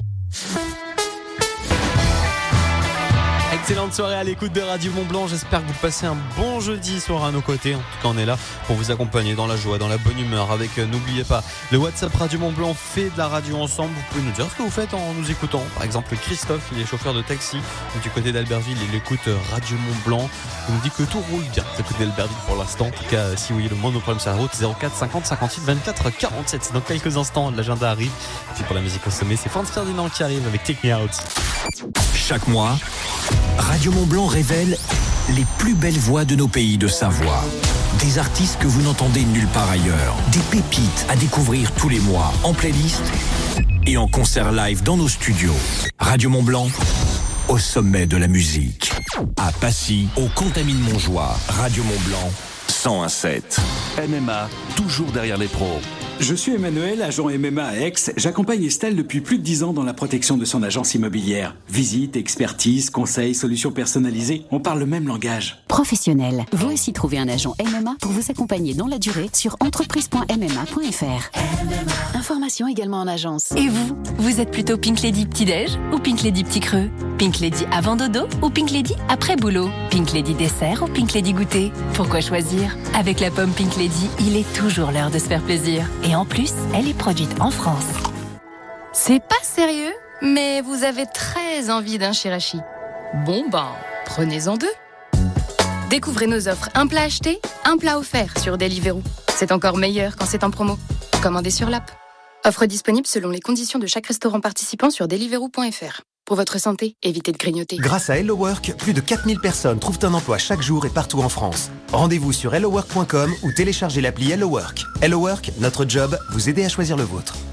Excellente soirée à l'écoute de Radio Mont Blanc. J'espère que vous passez un bon jeudi soir à nos côtés. En tout cas, on est là pour vous accompagner dans la joie, dans la bonne humeur. Avec, euh, n'oubliez pas, le WhatsApp Radio Mont Blanc fait de la radio ensemble. Vous pouvez nous dire ce que vous faites en nous écoutant. Par exemple, Christophe, il est chauffeur de taxi. Donc, du côté d'Albertville, il écoute Radio Mont Blanc. Il nous dit que tout roule bien du côté d'Albertville pour l'instant. En tout cas, si vous voyez le moindre problème sur la route, zéro quatre cinquante cinquante-huit vingt-quatre quarante-sept. Dans quelques instants, l'agenda arrive. Et puis pour la musique au sommet, c'est Franz Ferdinand qui arrive avec Take Me Out. Chaque mois, Radio Mont Blanc révèle les plus belles voix de nos pays de Savoie. Des artistes que vous n'entendez nulle part ailleurs. Des pépites à découvrir tous les mois en playlist et en concert live dans nos studios. Radio Mont Blanc, au sommet de la musique. À Passy, au Contamine-Montjoie. Radio Mont Blanc, cent un virgule sept. M M A, toujours derrière les pros. Je suis Emmanuel, agent M M A à Aix. J'accompagne Estelle depuis plus de dix ans dans la protection de son agence immobilière. Visite, expertise, conseils, solutions personnalisées, on parle le même langage. Professionnel, vous aussi trouvez un agent M M A pour vous accompagner dans la durée sur entreprise point m m a point f r. Information également en agence. Et vous, vous êtes plutôt Pink Lady petit-déj ou Pink Lady petit creux? Pink Lady avant dodo ou Pink Lady après boulot? Pink Lady dessert ou Pink Lady goûter? Pourquoi choisir? Avec la pomme Pink Lady, il est toujours l'heure de se faire plaisir. Et en plus, elle est produite en France. C'est pas sérieux, mais vous avez très envie d'un shirashi. Bon ben, prenez-en deux. Découvrez nos offres un plat acheté, un plat offert sur Deliveroo. C'est encore meilleur quand c'est en promo. Commandez sur l'app. Offre disponible selon les conditions de chaque restaurant participant sur deliveroo point f r. Pour votre santé, évitez de grignoter. Grâce à Hello Work, plus de quatre mille personnes trouvent un emploi chaque jour et partout en France. Rendez-vous sur hello work point com ou téléchargez l'appli Hello Work. Hello Work, notre job, vous aider à choisir le vôtre.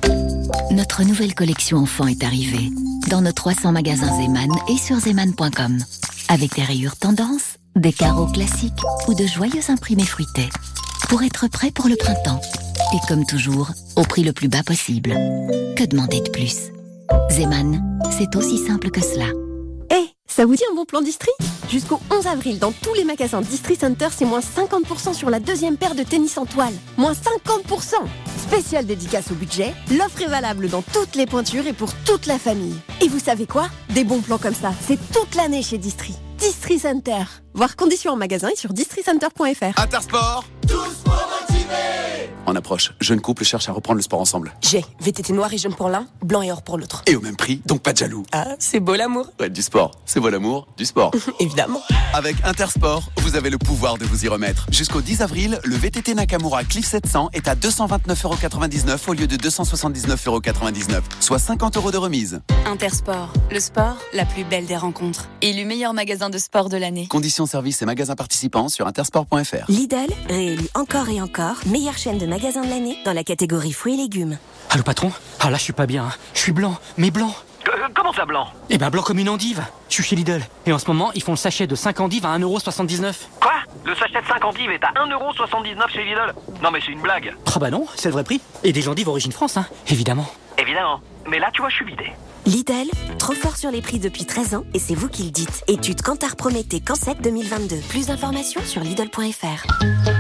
Notre nouvelle collection enfant est arrivée dans nos trois cents magasins Zeman et sur zeman point com. Avec des rayures tendance, des carreaux classiques ou de joyeux imprimés fruités. Pour être prêt pour le printemps. Et comme toujours, au prix le plus bas possible. Que demander de plus? Zeman, c'est aussi simple que cela. Eh, hey, ça vous dit un bon plan Distri? Jusqu'au onze avril, dans tous les magasins Distri Center, c'est moins cinquante pour cent sur la deuxième paire de tennis en toile. Moins cinquante pour cent. Spécial dédicace au budget, l'offre est valable dans toutes les pointures et pour toute la famille. Et vous savez quoi? Des bons plans comme ça, c'est toute l'année chez Distri. Distri Center. Voir conditions en magasin et sur distri center point f r. Intersport, tous pour motiver. En approche, jeune couple cherche à reprendre le sport ensemble. J'ai V T T noir et jaune pour l'un, blanc et or pour l'autre. Et au même prix, donc pas de jaloux. Ah, c'est beau l'amour. Ouais, du sport. C'est beau l'amour, du sport. Évidemment. Avec Intersport, vous avez le pouvoir de vous y remettre. Jusqu'au dix avril, le V T T Nakamura Cliff sept cents est à deux cent vingt-neuf euros quatre-vingt-dix-neuf au lieu de deux cent soixante-dix-neuf euros quatre-vingt-dix-neuf, soit cinquante euros de remise. Intersport, le sport, la plus belle des rencontres. Élu meilleur magasin de sport de l'année. Conditions, services et magasins participants sur intersport point f r. Lidl, réélu encore et encore, meilleure chaîne de magasins de l'année dans la catégorie fruits et légumes. Allô patron? Ah là je suis pas bien, hein. Je suis blanc, mais blanc. Euh, comment ça blanc? Eh ben blanc comme une endive. Je suis chez Lidl. Et en ce moment, ils font le sachet de cinq endives à un euro soixante-dix-neuf. Quoi? Le sachet de cinq endives est à un euro soixante-dix-neuf chez Lidl? Non mais c'est une blague. Ah bah non, c'est le vrai prix. Et des endives origine France, hein, évidemment. Évidemment. Mais là tu vois je suis vidé. Lidl, trop fort sur les prix depuis treize ans et c'est vous qui le dites. Étude Kantar Prométhée Cancet deux mille vingt-deux. Plus d'informations sur lidl point f r.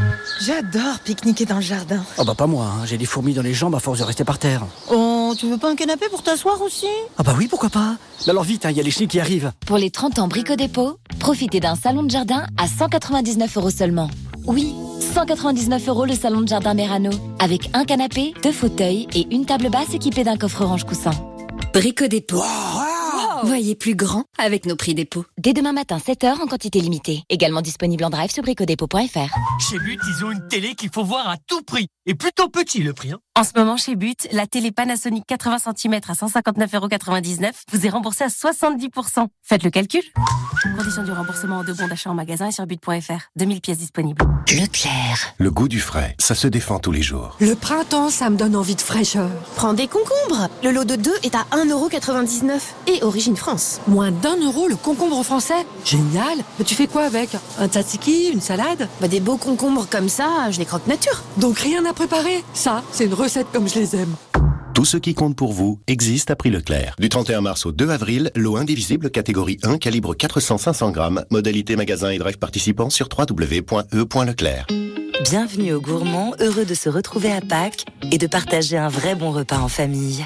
J'adore pique-niquer dans le jardin. Oh bah pas moi, hein. J'ai des fourmis dans les jambes à force de rester par terre. Oh, tu veux pas un canapé pour t'asseoir aussi? Ah bah oui, pourquoi pas. Alors vite, il hein, y a les chenilles qui arrivent. Pour les trente ans Brico Dépôt, profitez d'un salon de jardin à cent quatre-vingt-dix-neuf euros seulement. Oui, cent quatre-vingt-dix-neuf euros le salon de jardin Merano. Avec un canapé, deux fauteuils et une table basse équipée d'un coffre range coussin. Brico Dépôt. Wow. Voyez plus grand avec nos prix dépôt. Dès demain matin, sept heures en quantité limitée. Également disponible en drive sur brico dépôt point f r. Chez But, ils ont une télé qu'il faut voir à tout prix. Et plutôt petit le prix. Hein. En ce moment, chez But, la télé Panasonic quatre-vingts centimètres à cent cinquante-neuf euros quatre-vingt-dix-neuf vous est remboursée à soixante-dix pour cent. Faites le calcul. Conditions du remboursement en deux bons d'achat en magasin et sur but point f r. deux mille pièces disponibles. Leclerc. Le goût du frais, ça se défend tous les jours. Le printemps, ça me donne envie de fraîcheur. Prends des concombres. Le lot de deux est à un euro quatre-vingt-dix-neuf et origine France. Moins d'un euro le concombre français. Génial. Mais tu fais quoi avec? Un tzatziki, une salade? Bah des beaux concombres comme ça, je les croque nature. Donc rien à préparer. Ça, c'est une recette comme je les aime. Tout ce qui compte pour vous existe à prix Leclerc. Du trente et un mars au deux avril, lot indivisible catégorie un, calibre quatre cents à cinq cents grammes, modalité magasin et drive participant sur w w w point e point leclerc. Bienvenue aux gourmands, heureux de se retrouver à Pâques et de partager un vrai bon repas en famille.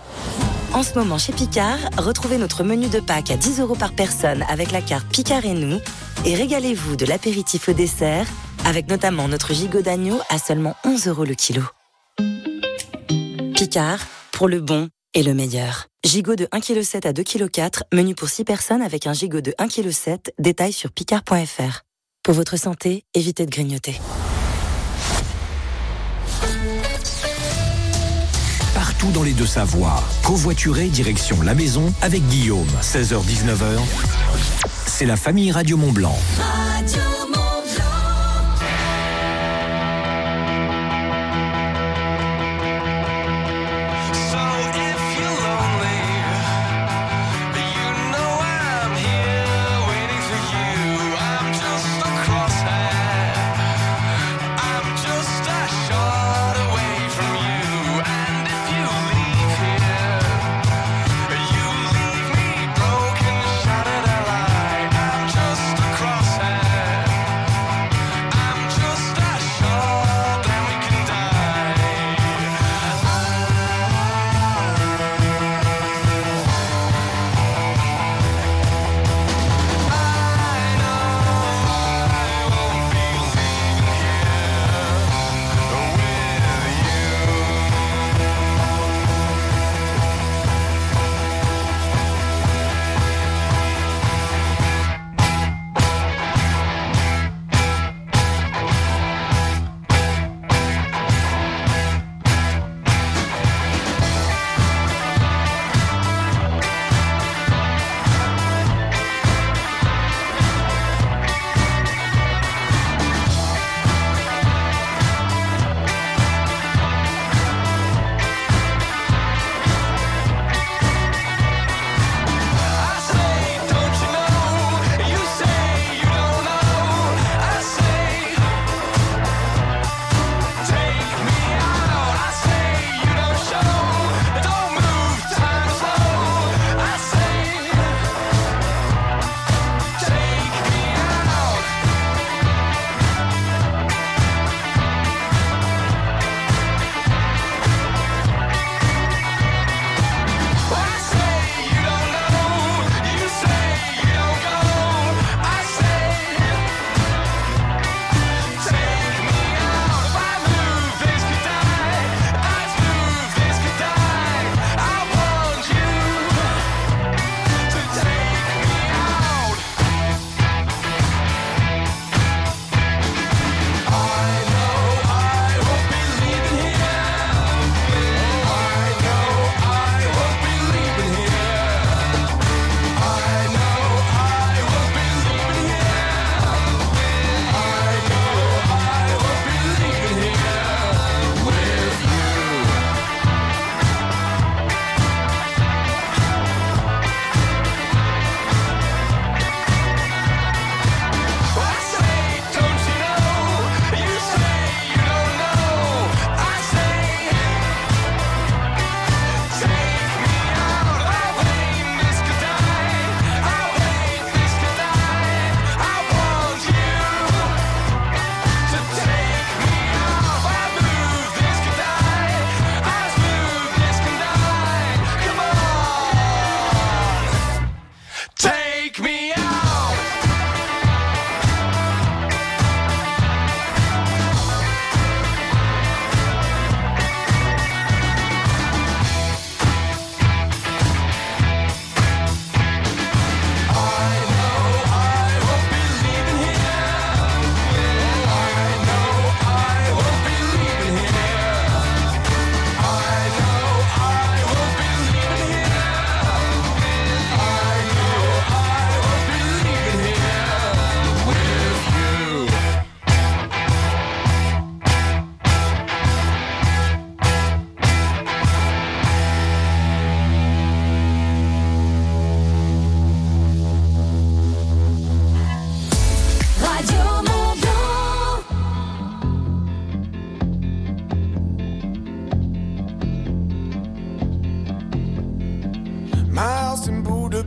En ce moment chez Picard, retrouvez notre menu de Pâques à dix euros par personne avec la carte Picard et nous et régalez-vous de l'apéritif au dessert avec notamment notre gigot d'agneau à seulement onze euros le kilo. Picard, pour le bon et le meilleur. Gigot de un virgule sept kilos à deux virgule quatre kilos, menu pour six personnes avec un gigot de un virgule sept kilos, détail sur picard point f r. Pour votre santé, évitez de grignoter. Partout dans les Deux-Savoies, covoituré direction la maison avec Guillaume, seize heures dix-neuf heures. C'est la famille Radio Mont-Blanc. Radio crosshair.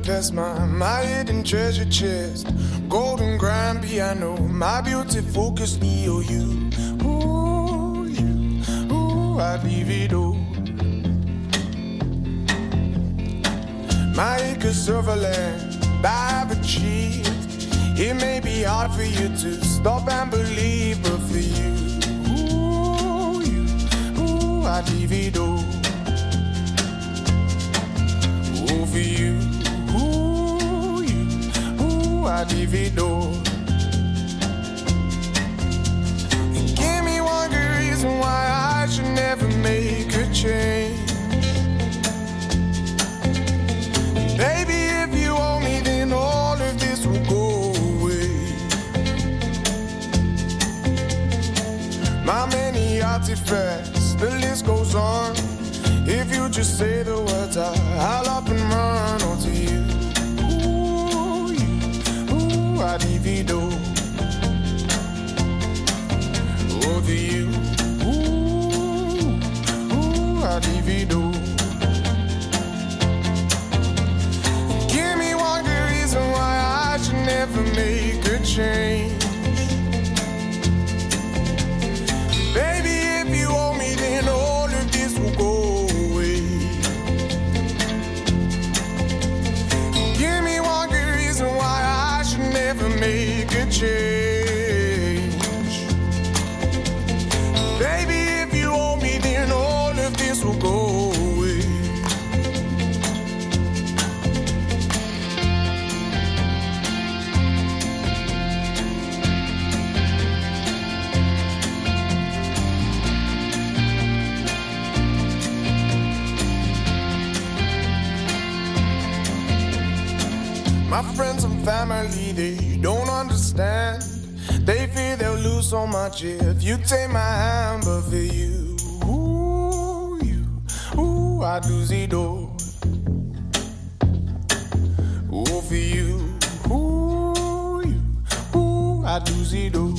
Budapest, my, my hidden treasure chest. Golden grand piano, my beauty focus, E O U. Ooh, you, ooh, I'd leave it all. My acres of land I've achieved. It may be hard for you to stop and believe, but for you, ooh, you, ooh, I'd leave it all. Ooh, for you, ooh, you, ooh, I'd leave it all. Give me one good reason why I should never make a change. Baby, if you owe me, then all of this will go away. My many artifacts, the list goes on. If you just say the words, I, I'll up and run onto you. Ooh, you, ooh, I'd leave it all. Over you, ooh, ooh, I'd leave it all. Why I should never make a change. Baby, if you owe me, then all of this will go away. Give me one good reason why I should never make a change. Baby, if you owe me, then all of this will go away. My friends and family, they don't understand. They fear they'll lose so much if you take my hand. But for you, ooh, you, ooh, I'd lose it all. Ooh, for you, ooh, you, ooh, I'd lose it all.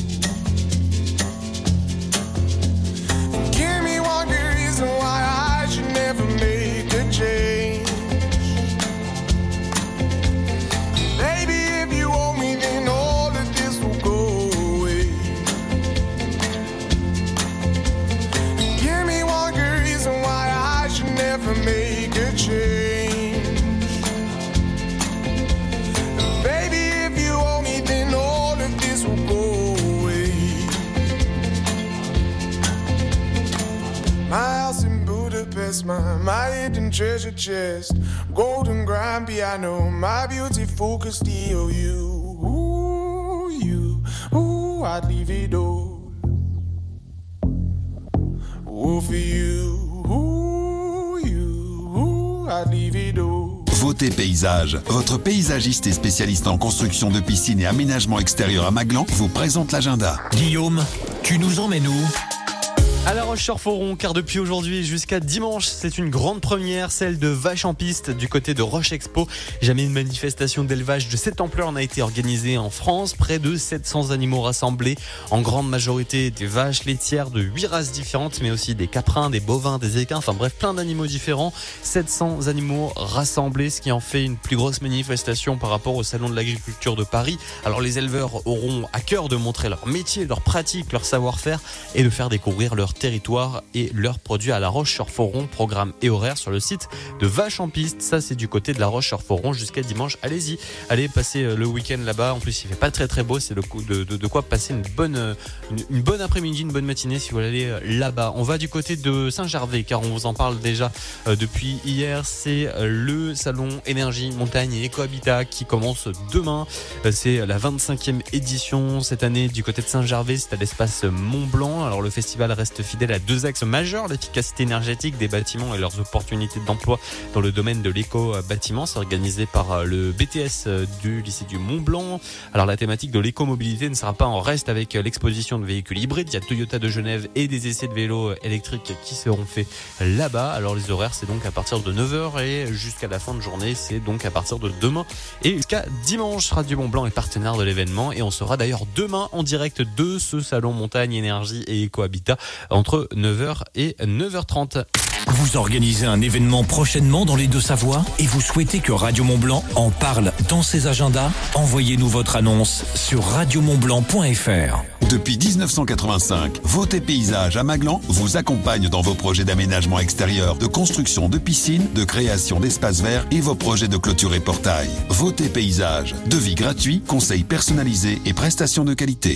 Give me one good reason why I should never make a change. Make a change. Baby, if you owe me, then all of this will go away. My house in Budapest, my, my hidden treasure chest. Golden grand piano, my beauty focus, E O U. Ooh, you, ooh, I'd leave it all. Ooh, for you. Votez Paysage. Votre paysagiste et spécialiste en construction de piscines et aménagement extérieur à Maglan vous présente l'agenda. Guillaume, tu nous emmènes où ? À La Roche-sur-Foron, car depuis aujourd'hui jusqu'à dimanche, c'est une grande première, celle de Vaches en piste du côté de Roche Expo. Jamais une manifestation d'élevage de cette ampleur n'a été organisée en France. Près de sept cents animaux rassemblés, en grande majorité des vaches laitières de huit races différentes, mais aussi des caprins, des bovins, des équins, enfin bref, plein d'animaux différents. sept cents animaux rassemblés, ce qui en fait une plus grosse manifestation par rapport au Salon de l'Agriculture de Paris. Alors les éleveurs auront à cœur de montrer leur métier, leur pratique, leur savoir-faire et de faire découvrir leur territoire et leurs produits à La Roche-sur-Foron. Programme et horaire sur le site de Vaches en piste. Ça, c'est du côté de La Roche-sur-Foron jusqu'à dimanche. Allez-y, allez passer le week-end là-bas. En plus, il fait pas très très beau. C'est le coup de, de, de quoi passer une bonne, une, une bonne après-midi, une bonne matinée si vous voulez aller là-bas. On va du côté de Saint-Gervais car on vous en parle déjà depuis hier. C'est le salon énergie, montagne et éco-habitat qui commence demain. C'est la vingt-cinquième édition cette année du côté de Saint-Gervais. C'est à l'espace Mont-Blanc. Alors le festival reste fidèle à deux axes majeurs, l'efficacité énergétique des bâtiments et leurs opportunités d'emploi dans le domaine de l'éco-bâtiment. C'est organisé par le B T S du lycée du Mont-Blanc. Alors la thématique de l'écomobilité ne sera pas en reste avec l'exposition de véhicules hybrides. Il y a Toyota de Genève et des essais de vélos électriques qui seront faits là-bas. Alors les horaires, c'est donc à partir de neuf heures et jusqu'à la fin de journée, c'est donc à partir de demain et jusqu'à dimanche. Radio Mont-Blanc est partenaire de l'événement et on sera d'ailleurs demain en direct de ce salon montagne, énergie et éco-habitat entre neuf heures et neuf heures trente. Vous organisez un événement prochainement dans les Deux-Savoies et vous souhaitez que Radio Mont-Blanc en parle dans ses agendas? Envoyez-nous votre annonce sur radio mont blanc point f r. Depuis dix-neuf cent quatre-vingt-cinq, Vauté Paysages à Maglan vous accompagne dans vos projets d'aménagement extérieur, de construction de piscines, de création d'espaces verts et vos projets de clôture et portail. Vauté Paysages, devis gratuit, conseils personnalisés et prestations de qualité.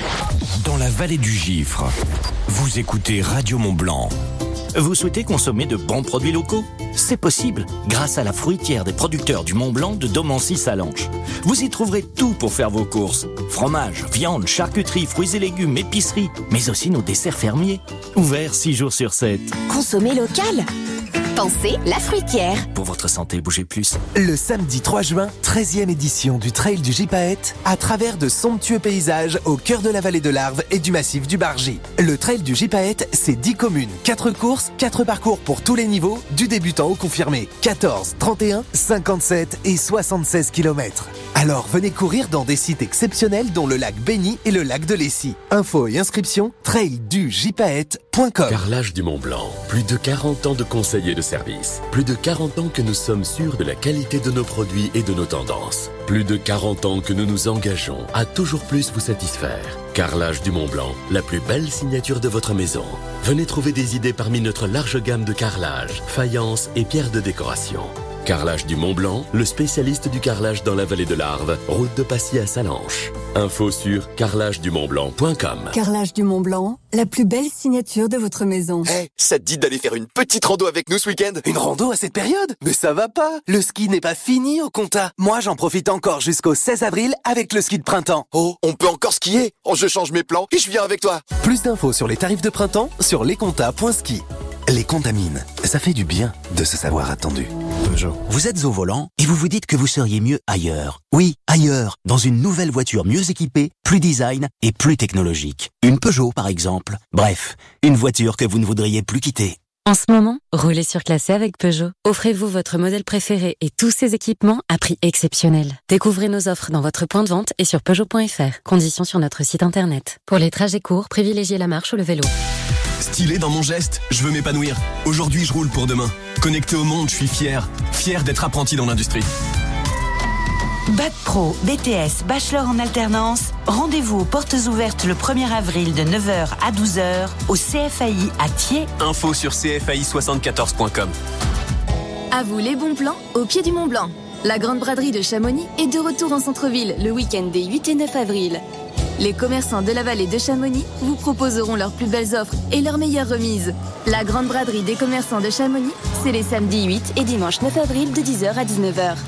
Dans la vallée du Gifre, vous écoutez Radio Mont-Blanc. Vous souhaitez consommer de bons produits locaux? C'est possible grâce à la fruitière des producteurs du Mont-Blanc de Domancy-Salanches. Vous y trouverez tout pour faire vos courses. Fromage, viande, charcuterie, fruits et légumes, épicerie, mais aussi nos desserts fermiers. Ouverts six jours sur sept. Consommer local. Pensez la fruitière. Pour votre santé, bougez plus. Le samedi trois juin, treizième édition du Trail du Gypaète, à travers de somptueux paysages au cœur de la vallée de l'Arve et du massif du Bargy. Le Trail du Gypaète, c'est dix communes, quatre courses, quatre parcours pour tous les niveaux, du débutant au confirmé. quatorze, trente et un, cinquante-sept et soixante-seize kilomètres. Alors venez courir dans des sites exceptionnels dont le lac Béni et le lac de Lessy. Infos et inscriptions, trail du gypaète point com. Carrelage du Mont-Blanc, plus de quarante ans de conseillers de service. Plus de quarante ans que nous sommes sûrs de la qualité de nos produits et de nos tendances. Plus de quarante ans que nous nous engageons à toujours plus vous satisfaire. Carrelage du Mont-Blanc, la plus belle signature de votre maison. Venez trouver des idées parmi notre large gamme de carrelage, faïence et pierres de décoration. Carrelage du Mont-Blanc, le spécialiste du carrelage dans la vallée de l'Arve, route de Passy à Salanches. Info sur carrelage du mont blanc point com. Carrelage du Mont-Blanc, la plus belle signature de votre maison. Eh, hey, ça te dit d'aller faire une petite rando avec nous ce week-end? Une rando à cette période? Mais ça va pas, le ski n'est pas fini au Comtat. Moi j'en profite encore jusqu'au seize avril avec le ski de printemps. Oh, on peut encore skier? Oh, je change mes plans et je viens avec toi. Plus d'infos sur les tarifs de printemps sur lescontas point ski. Les Contamines, ça fait du bien de se savoir attendu. Peugeot. Vous êtes au volant et vous vous dites que vous seriez mieux ailleurs. Oui, ailleurs, dans une nouvelle voiture mieux équipée, plus design et plus technologique. Une Peugeot par exemple. Bref, une voiture que vous ne voudriez plus quitter. En ce moment, roulez surclassé avec Peugeot. Offrez-vous votre modèle préféré et tous ses équipements à prix exceptionnel. Découvrez nos offres dans votre point de vente et sur peugeot point f r. Conditions sur notre site internet. Pour les trajets courts, privilégiez la marche ou le vélo. Stylé dans mon geste, je veux m'épanouir. Aujourd'hui, je roule pour demain. Connecté au monde, je suis fier. Fier d'être apprenti dans l'industrie. Bac Pro, B T S, Bachelor en alternance. Rendez-vous aux portes ouvertes le premier avril de neuf heures à douze heures au C F A I à Thiers. Info sur c f a i soixante-quatorze point com. À vous les bons plans au pied du Mont Blanc. La Grande Braderie de Chamonix est de retour en centre-ville le week-end des huit et neuf avril. Les commerçants de la vallée de Chamonix vous proposeront leurs plus belles offres et leurs meilleures remises. La Grande Braderie des commerçants de Chamonix, c'est les samedis huit et dimanche neuf avril de dix heures à dix-neuf heures.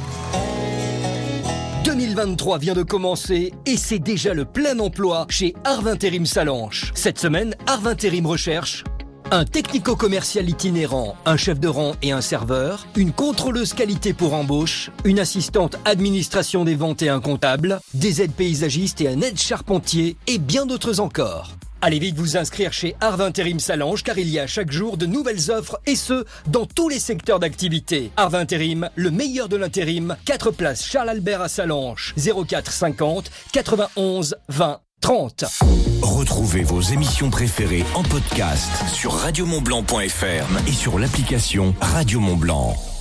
deux mille vingt-trois vient de commencer et c'est déjà le plein emploi chez Arve Intérim Salanches. Cette semaine, Arve Intérim recherche un technico-commercial itinérant, un chef de rang et un serveur, une contrôleuse qualité pour embauche, une assistante administration des ventes et un comptable, des aides paysagistes et un aide charpentier et bien d'autres encore. Allez vite vous inscrire chez Arve Intérim Salanches car il y a chaque jour de nouvelles offres et ce, dans tous les secteurs d'activité. Arve Intérim, le meilleur de l'intérim, quatre places Charles Albert à Salanches, zéro quatre cinquante quatre-vingt-onze vingt trente. Retrouvez vos émissions préférées en podcast sur radio mont blanc point f r et sur l'application Radio Mont-Blanc.